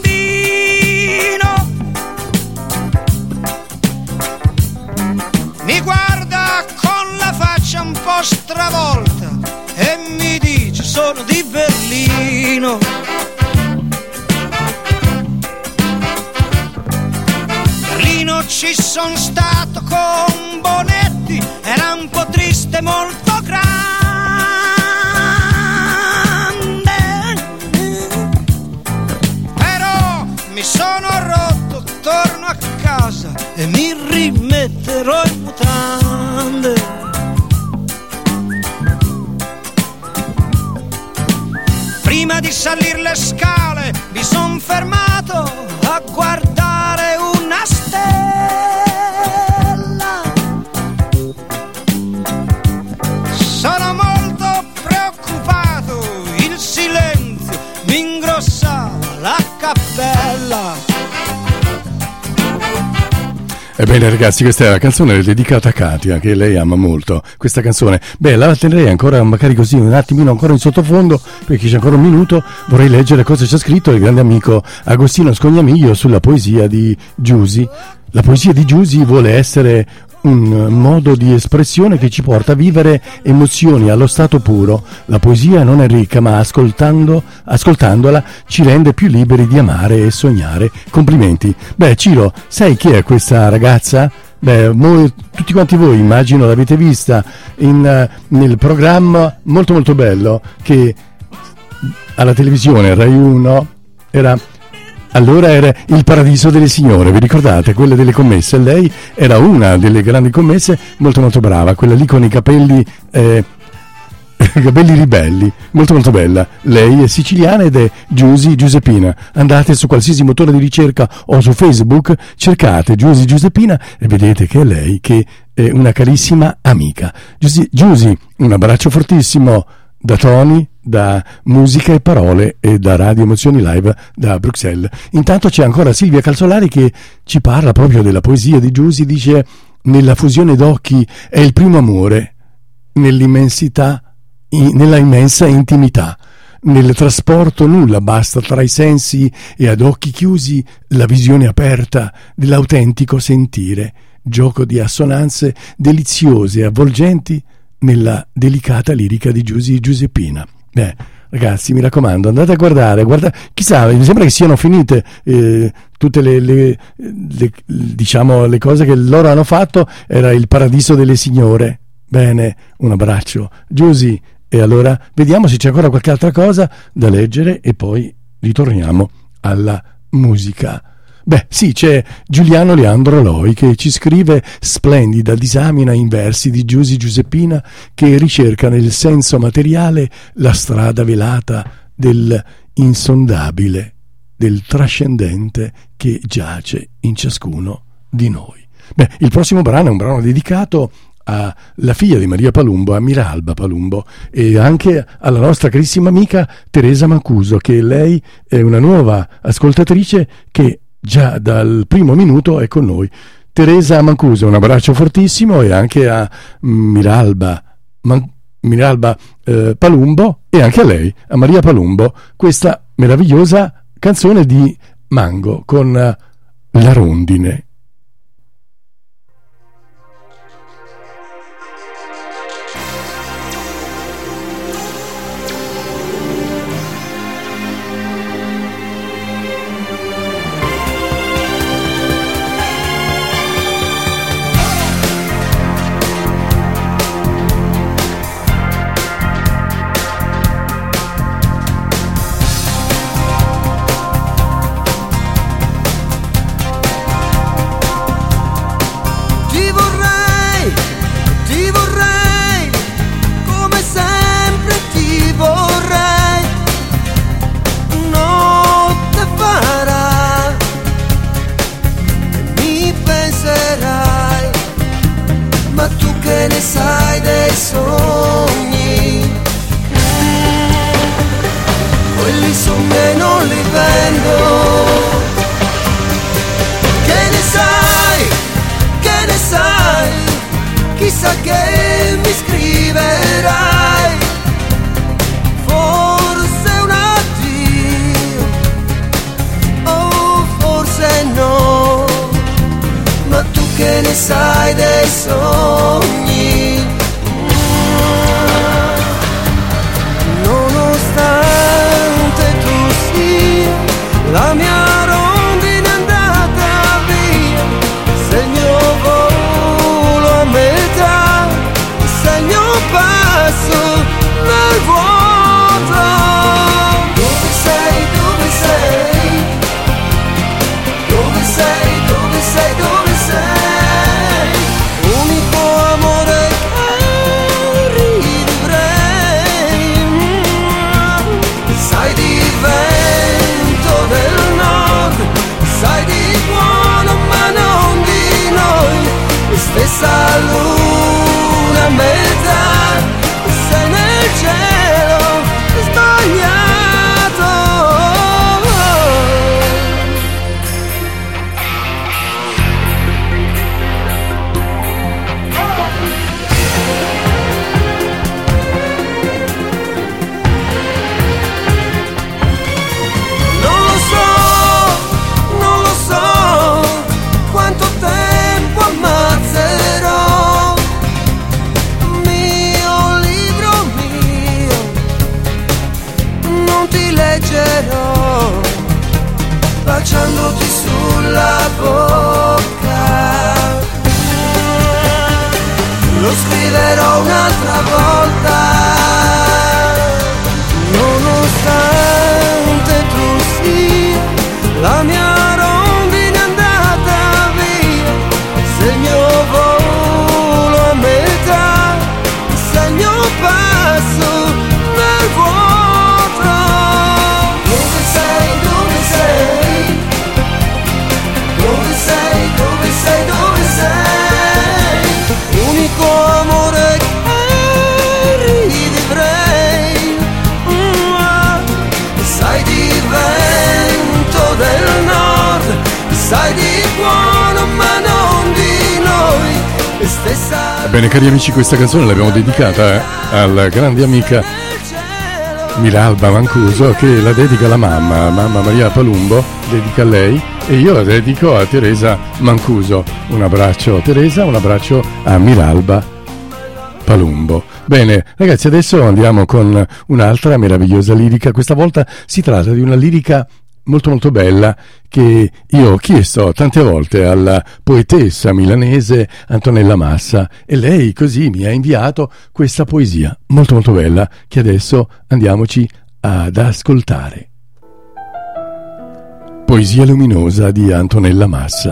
Mi guarda con la faccia un po' stravolta e mi dice: sono di Berlino. Berlino ci son stato con Bonetti, era un po' triste, molto grande. Però mi sono rotto, torno a casa e mi rimetterò in mutande. Prima di salire le scale mi son fermato a guardare una stella. Sono molto preoccupato, il silenzio mi ingrossava la cappella. Ebbene ragazzi, questa è la canzone dedicata a Katia, che lei ama molto questa canzone. Beh, la terrei ancora magari così un attimino ancora in sottofondo, perché c'è ancora un minuto. Vorrei leggere cosa c'è scritto il grande amico Agostino Scognamiglio sulla poesia di Giusy. La poesia di Giusy vuole essere un modo di espressione che ci porta a vivere emozioni allo stato puro. La poesia non è ricca, ma ascoltandola ci rende più liberi di amare e sognare. Complimenti. Beh, Ciro, sai chi è questa ragazza? Beh, tutti quanti voi immagino l'avete vista nel programma molto molto bello che alla televisione Rai 1 era Il Paradiso delle Signore, vi ricordate? Quelle delle commesse. Lei era una delle grandi commesse, molto molto brava, quella lì con i capelli capelli ribelli, molto molto bella. Lei è siciliana ed è Giuseppina. Andate su qualsiasi motore di ricerca o su Facebook, cercate Giuseppina e vedete che è lei, che è una carissima amica. Giusy, un abbraccio fortissimo da Tony, da Musica e Parole e da Radio Emozioni Live da Bruxelles. Intanto c'è ancora Silvia Calzolari che ci parla proprio della poesia di Giusy. Dice: nella fusione d'occhi è il primo amore, nella immensa intimità, nel trasporto nulla basta tra i sensi e ad occhi chiusi la visione aperta dell'autentico sentire, gioco di assonanze deliziose e avvolgenti nella delicata lirica di Giusy e Giuseppina. Beh, ragazzi, mi raccomando, andate a guardare, chissà, mi sembra che siano finite tutte le diciamo le cose che loro hanno fatto. Era Il Paradiso delle Signore. Bene, un abbraccio Giusy, e allora vediamo se c'è ancora qualche altra cosa da leggere e poi ritorniamo alla musica. Beh, sì, c'è Giuliano Leandro Loi che ci scrive: splendida disamina in versi di Giusy Giuseppina che ricerca nel senso materiale la strada velata dell'insondabile, del trascendente che giace in ciascuno di noi. Beh, il prossimo brano è un brano dedicato alla figlia di Maria Palumbo, a Miralba Palumbo, e anche alla nostra carissima amica Teresa Mancuso, che lei è una nuova ascoltatrice che già dal primo minuto è con noi. Teresa Mancuso, un abbraccio fortissimo, e anche a Miralba Palumbo, e anche a lei, a Maria Palumbo, questa meravigliosa canzone di Mango con La Rondine. Chissà che mi scriverai, forse un addio, o forse no, ma tu che ne sai dei sogni? Nonostante tu sia la mia rondine andata via, se il mio volo a metà, se baciandoti sulla bocca. Lo scriverò un'altra volta, nonostante tu sia la mia rondine andata via. Se il mio volo a metà, se il mio passo nel vuoto. Dove sei, dove sei? Dove sei, dove sei, dove sei? Unico amore che rivivrei. Sai di vento del nord, sai di buono ma non di noi. Stessa. Ebbene, cari amici, questa canzone l'abbiamo dedicata alla grande amica Miralba Mancuso, che la dedica alla mamma Maria Palumbo, dedica a lei, e io la dedico a Teresa Mancuso. Un abbraccio a Teresa, un abbraccio a Miralba Palumbo. Bene, ragazzi, adesso andiamo con un'altra meravigliosa lirica. Questa volta si tratta di una lirica molto molto bella che io ho chiesto tante volte alla poetessa milanese Antonella Massa, e lei così mi ha inviato questa poesia molto molto bella che adesso andiamoci ad ascoltare. Poesia luminosa di Antonella Massa.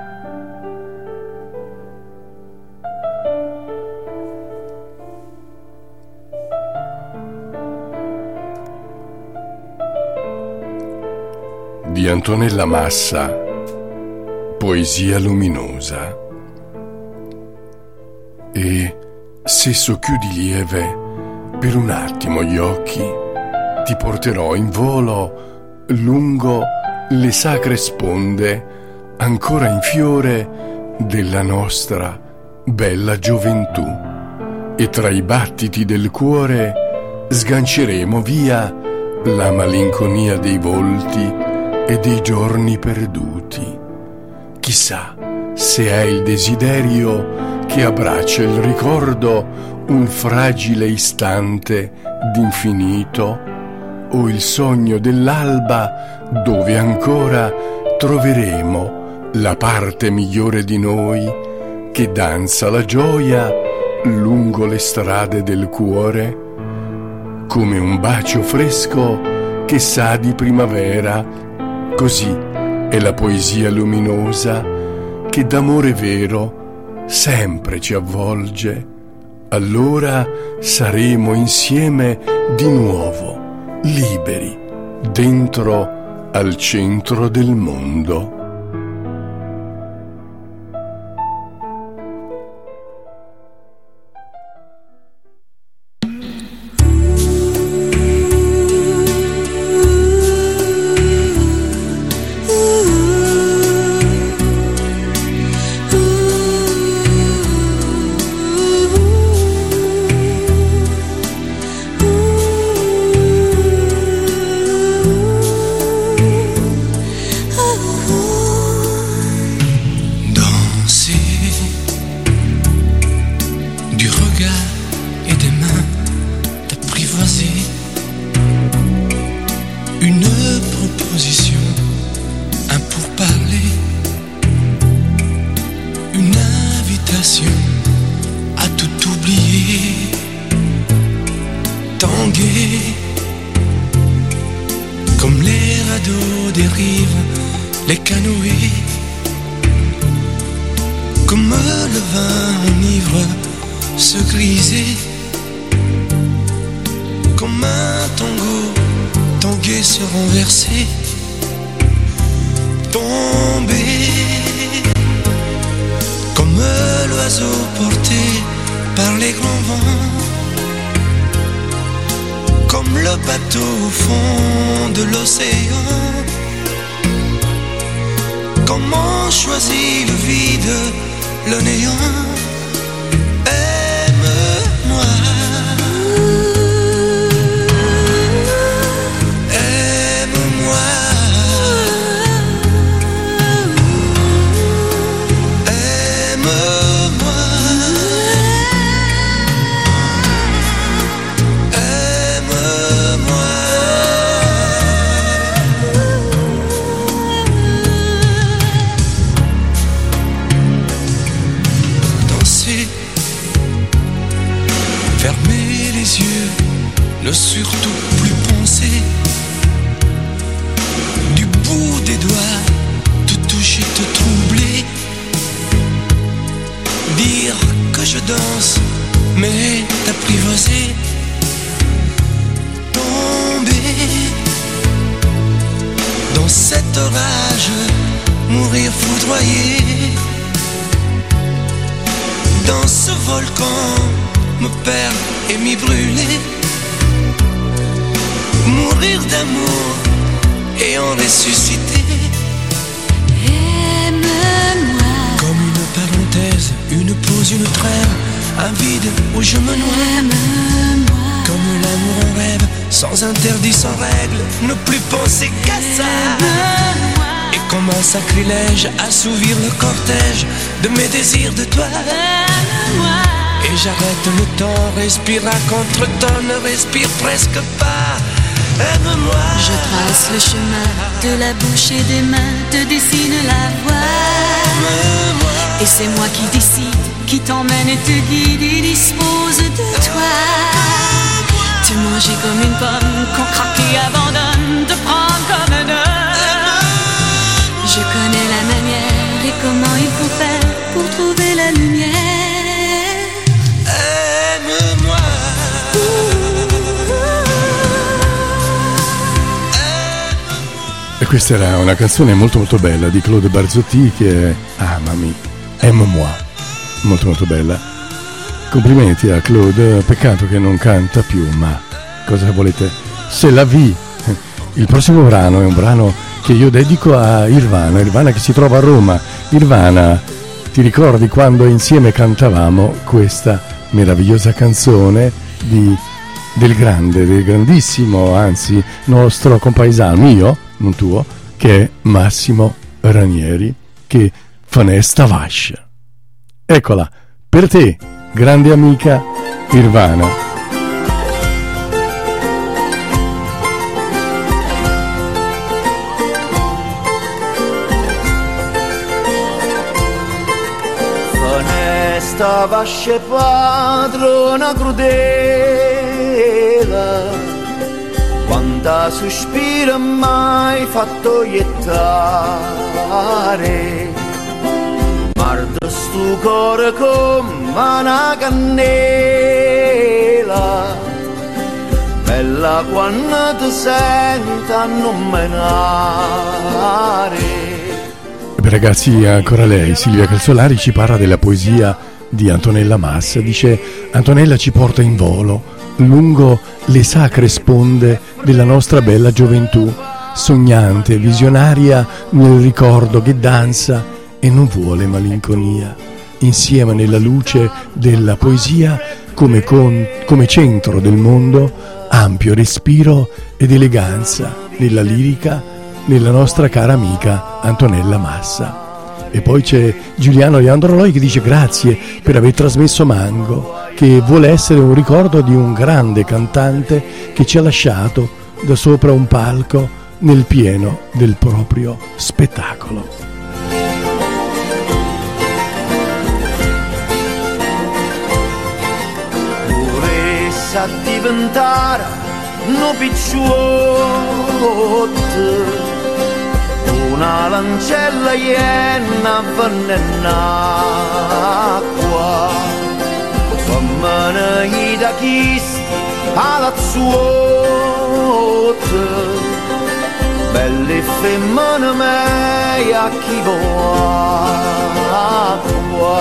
Di Antonella Massa, poesia luminosa. E se socchiudi lieve per un attimo gli occhi, ti porterò in volo lungo le sacre sponde ancora in fiore della nostra bella gioventù, e tra i battiti del cuore sganceremo via la malinconia dei volti e dei giorni perduti. Chissà se è il desiderio che abbraccia il ricordo un fragile istante d'infinito, o il sogno dell'alba dove ancora troveremo la parte migliore di noi che danza la gioia lungo le strade del cuore, come un bacio fresco che sa di primavera. Così è la poesia luminosa che d'amore vero sempre ci avvolge. Allora saremo insieme di nuovo, liberi, dentro al centro del mondo. tes yeux, ne surtout plus penser. Du bout des doigts, te toucher, te troubler. Dire que je danse, mais t'apprivoiser. Tomber dans cet orage, mourir foudroyé. Dans ce volcan, me perdre et m'y brûler. Mourir d'amour et en ressusciter. Aime-moi. Comme une parenthèse, une pause, une trêve, un vide où je me noie. Aime-moi. Comme l'amour en rêve, sans interdit, sans règle, ne plus penser qu'à ça. Aime-moi. Et comme un sacrilège, assouvir le cortège de mes désirs de toi. Aime-moi. Et j'arrête le temps, respire à contre-temps, ne respire presque pas. Aime-moi. Je trace le chemin de la bouche et des mains, te dessine la voie. Aime-moi. Et c'est moi qui décide, qui t'emmène et te guide et dispose de toi. Te manger comme une pomme, qu'on craque et abandonne, te prendre comme un homme. Je connais la manière et comment il faut faire pour trouver la lumière. Aime-moi. E questa era una canzone molto molto bella di Claude Barzotti che è Amami, Aime-moi, molto molto bella. Complimenti a Claude, peccato che non canta più, ma cosa volete? C'est la vie. Il prossimo brano è un brano che io dedico a Irvana che si trova a Roma. Irvana, ti ricordi quando insieme cantavamo questa meravigliosa canzone del grandissimo, anzi nostro compaesano, mio, non tuo, che è Massimo Ranieri, che Fanesta Vascia. Eccola, per te, grande amica Irvana. Fanesta Vascia padrona crudela, quanta sospira mai fatto iettare, marda stu cuore come una cannella, bella quando ti senta non menare. Beh, ragazzi, ancora lei, Silvia Calzolari, ci parla della poesia di Antonella Massa. Dice: Antonella ci porta in volo lungo le sacre sponde della nostra bella gioventù, sognante, visionaria nel ricordo che danza e non vuole malinconia, insieme nella luce della poesia come centro del mondo, ampio respiro ed eleganza nella lirica, nella nostra cara amica Antonella Massa. E poi c'è Giuliano Leandroloi che dice: grazie per aver trasmesso Mango, che vuole essere un ricordo di un grande cantante che ci ha lasciato da sopra un palco nel pieno del proprio spettacolo. Vorrei diventare un picciotto, una lancella iena avvelenata, fammi da chisti alla zuotta, belle femmine mea chi vuole,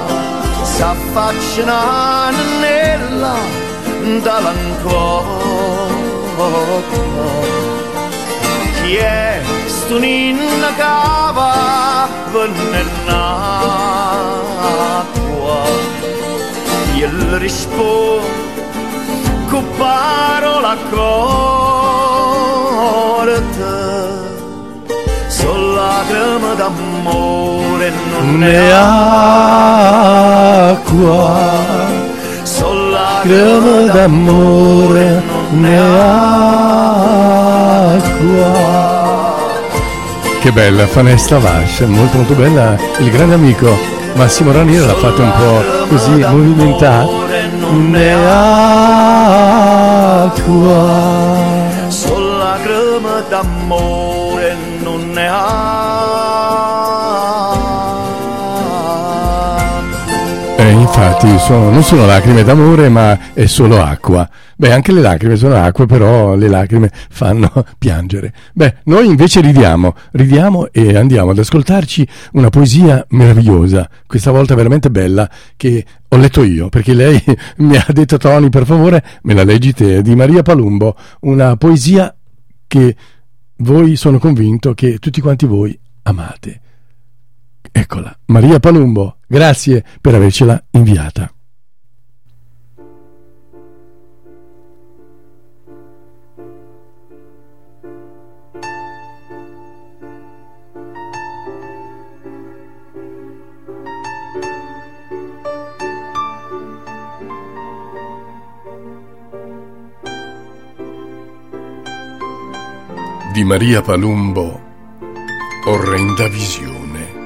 s'affacciano nella dall'ancora. Chi è sto ninna cava venenacqua? Io rispondo con parola corta, sono lacrime d'amore non è acqua, sono lacrime d'amore non è acqua. Che bella Fanesta Vascia, molto molto bella. Il grande amico Massimo Ranieri l'ha fatto un po' così movimentato. non è acqua, sono lacrime d'amore, non è infatti non sono lacrime d'amore, ma è solo acqua. Beh, anche le lacrime sono acque, però le lacrime fanno piangere. Beh, noi invece ridiamo e andiamo ad ascoltarci una poesia meravigliosa, questa volta veramente bella, che ho letto io, perché lei mi ha detto: Tony, per favore, me la leggi te, di Maria Palumbo, una poesia che voi, sono convinto che tutti quanti voi amate. Eccola, Maria Palumbo, grazie per avercela inviata. Di Maria Palumbo, orrenda visione.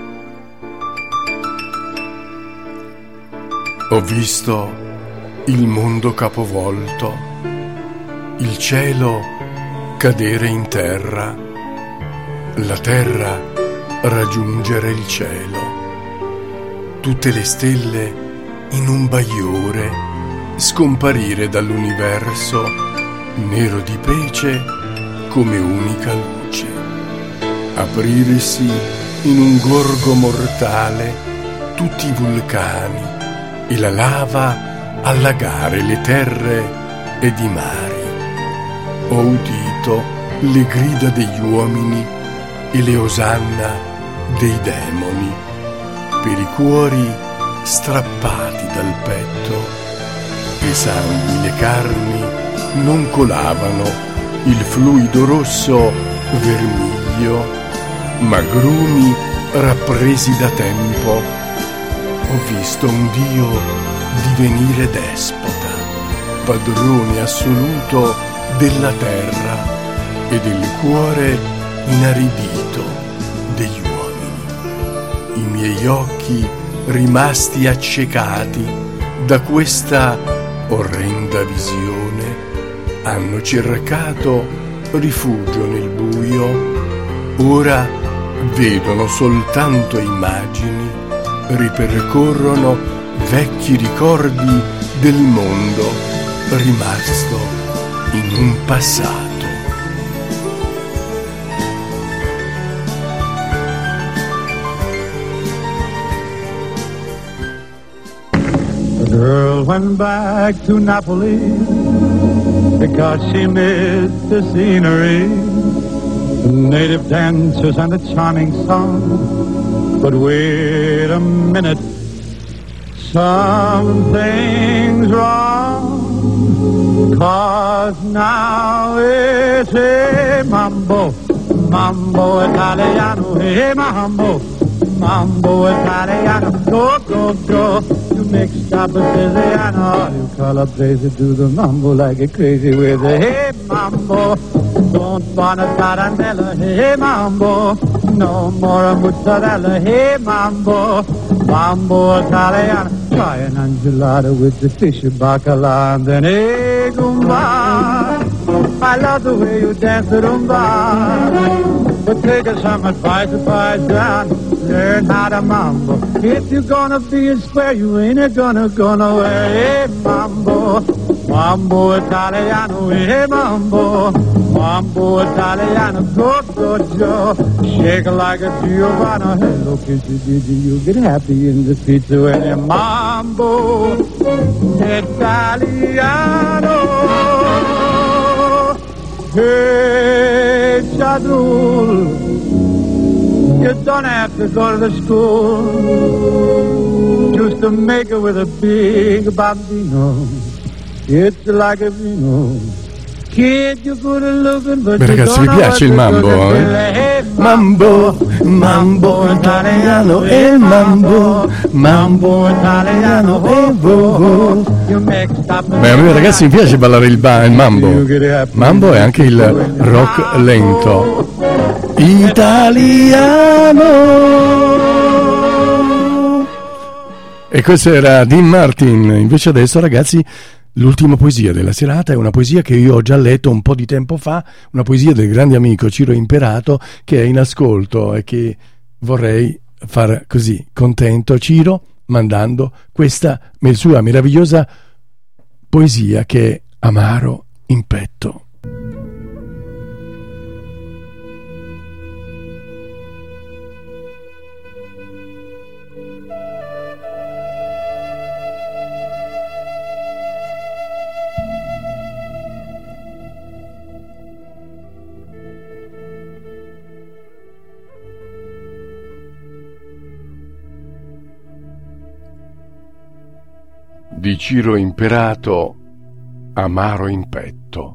Ho visto il mondo capovolto, il cielo cadere in terra, la terra raggiungere il cielo, tutte le stelle in un bagliore scomparire dall'universo nero di pece come unica luce, aprirsi in un gorgo mortale tutti i vulcani e la lava allagare le terre ed i mari. Ho udito le grida degli uomini e le osanna dei demoni, per i cuori strappati dal petto, pesandi le carni non colavano il fluido rosso vermiglio, ma grumi rappresi da tempo. Ho visto un Dio divenire despota, padrone assoluto della terra e del cuore inaridito degli uomini. I miei occhi, rimasti accecati da questa orrenda visione, hanno cercato rifugio nel buio. Ora vedono soltanto immagini, ripercorrono vecchi ricordi del mondo rimasto in un passato. The girl went back to Napoli because she missed the scenery, the native dancers and the charming song. But wait a minute, something's wrong, 'cause now it's a mambo, mambo italiano, hey mambo, mambo italiano, go, go, go, you mixed up a Siciliano, you calabrese do the mambo like a crazy with a hey mambo, don't want a tarantella, hey mambo, no more mozzarella, hey mambo, mambo italiano, try an enchilada with the fish of bacala and then hey gumba, I love the way you dance the rumba, but take some advice if I down, learn how to mambo, if you're gonna be a square, you ain't gonna wear, hey mambo, mambo italiano, hey mambo, mambo italiano, go, go, Joe, shake like a Giovanna, hello, kissy, did you get happy in the pizza when you mambo italiano, hey, Chadul, you don't have to go to the school just to make it with a big bambino, it's like a vino. Beh ragazzi, vi piace il mambo? Mambo, mambo italiano e mambo, mambo italiano e vovo. Beh, a me ragazzi mi piace ballare il mambo. Mambo è anche il rock lento. Italiano. E questo era Dean Martin. Invece adesso, ragazzi, l'ultima poesia della serata è una poesia che io ho già letto un po' di tempo fa, una poesia del grande amico Ciro Imperato, che è in ascolto e che vorrei far così contento Ciro mandando questa sua meravigliosa poesia che è Amaro in petto. Di Ciro Imperato, Amaro in petto.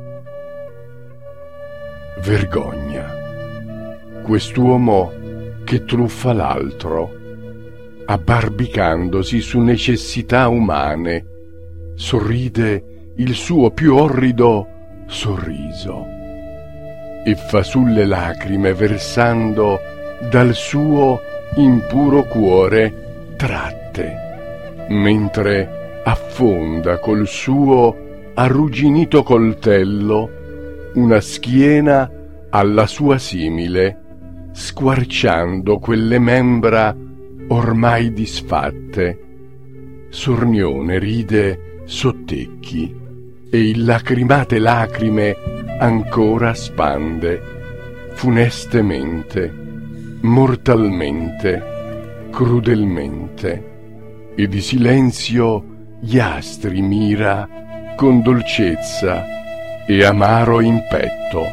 Vergogna. Quest'uomo che truffa l'altro, abbarbicandosi su necessità umane, sorride il suo più orrido sorriso e fa sulle lacrime versando dal suo impuro cuore tratte, mentre affonda col suo arrugginito coltello una schiena alla sua simile, squarciando quelle membra ormai disfatte. Sornione ride sottecchi e il lacrimate lacrime ancora spande, funestemente, mortalmente, crudelmente, e di silenzio gli astri mira con dolcezza e amaro in petto.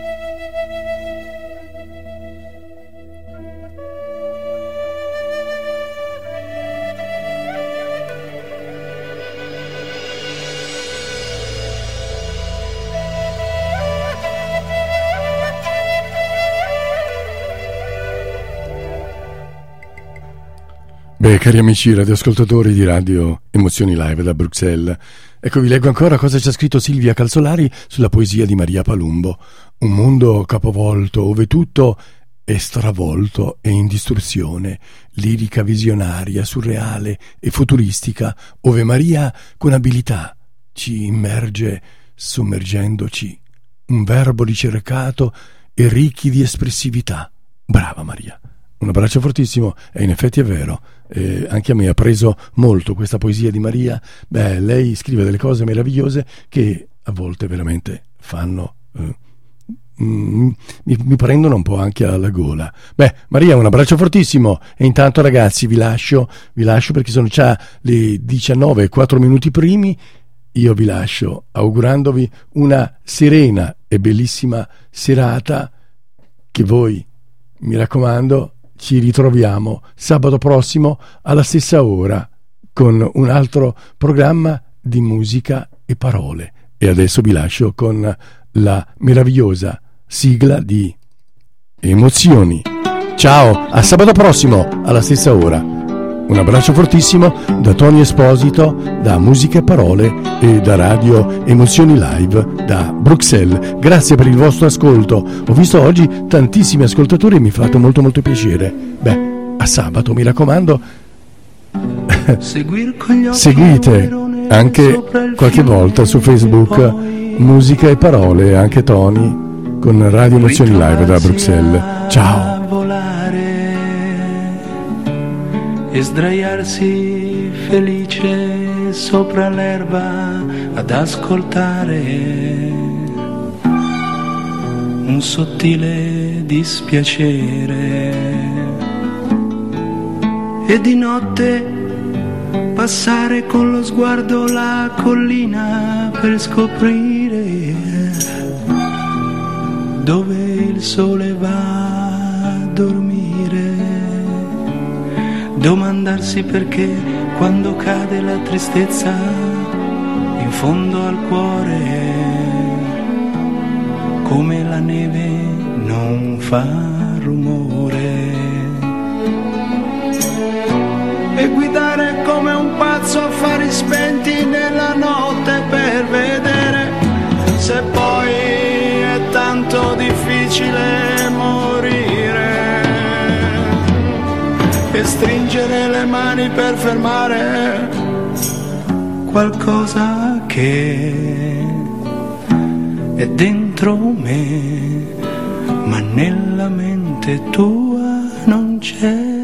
Beh, cari amici radioascoltatori di Radio Emozioni Live da Bruxelles, ecco, vi leggo ancora cosa c'ha scritto Silvia Calzolari sulla poesia di Maria Palumbo. Un mondo capovolto, ove tutto è stravolto e in distruzione, lirica visionaria, surreale e futuristica, ove Maria con abilità ci immerge sommergendoci. Un verbo ricercato e ricchi di espressività. Brava Maria. Un abbraccio fortissimo, e in effetti è vero, anche a me ha preso molto questa poesia di Maria. Beh, lei scrive delle cose meravigliose che a volte veramente fanno, mi prendono un po' anche alla gola. Beh, Maria, un abbraccio fortissimo, e intanto ragazzi vi lascio perché sono già le 19:04 primi. Io vi lascio augurandovi una serena e bellissima serata, che voi, mi raccomando, ci ritroviamo sabato prossimo alla stessa ora con un altro programma di musica e parole. E adesso vi lascio con la meravigliosa sigla di Emozioni. Ciao, a sabato prossimo alla stessa ora. Un abbraccio fortissimo da Tony Esposito, da Musica e Parole e da Radio Emozioni Live da Bruxelles. Grazie per il vostro ascolto. Ho visto oggi tantissimi ascoltatori e mi ha fatto molto molto piacere. Beh, a sabato, mi raccomando, seguite anche qualche volta su Facebook Musica e Parole, anche Tony, con Radio Emozioni Live da Bruxelles. Ciao. E sdraiarsi felice sopra l'erba ad ascoltare un sottile dispiacere, e di notte passare con lo sguardo la collina per scoprire dove il sole va a dormire. Domandarsi perché quando cade la tristezza in fondo al cuore, come la neve non fa rumore. E guidare come un pazzo a fari spenti nella notte per vedere se poi è tanto difficile morire. E stringere le mani per fermare qualcosa che è dentro me, ma nella mente tua non c'è.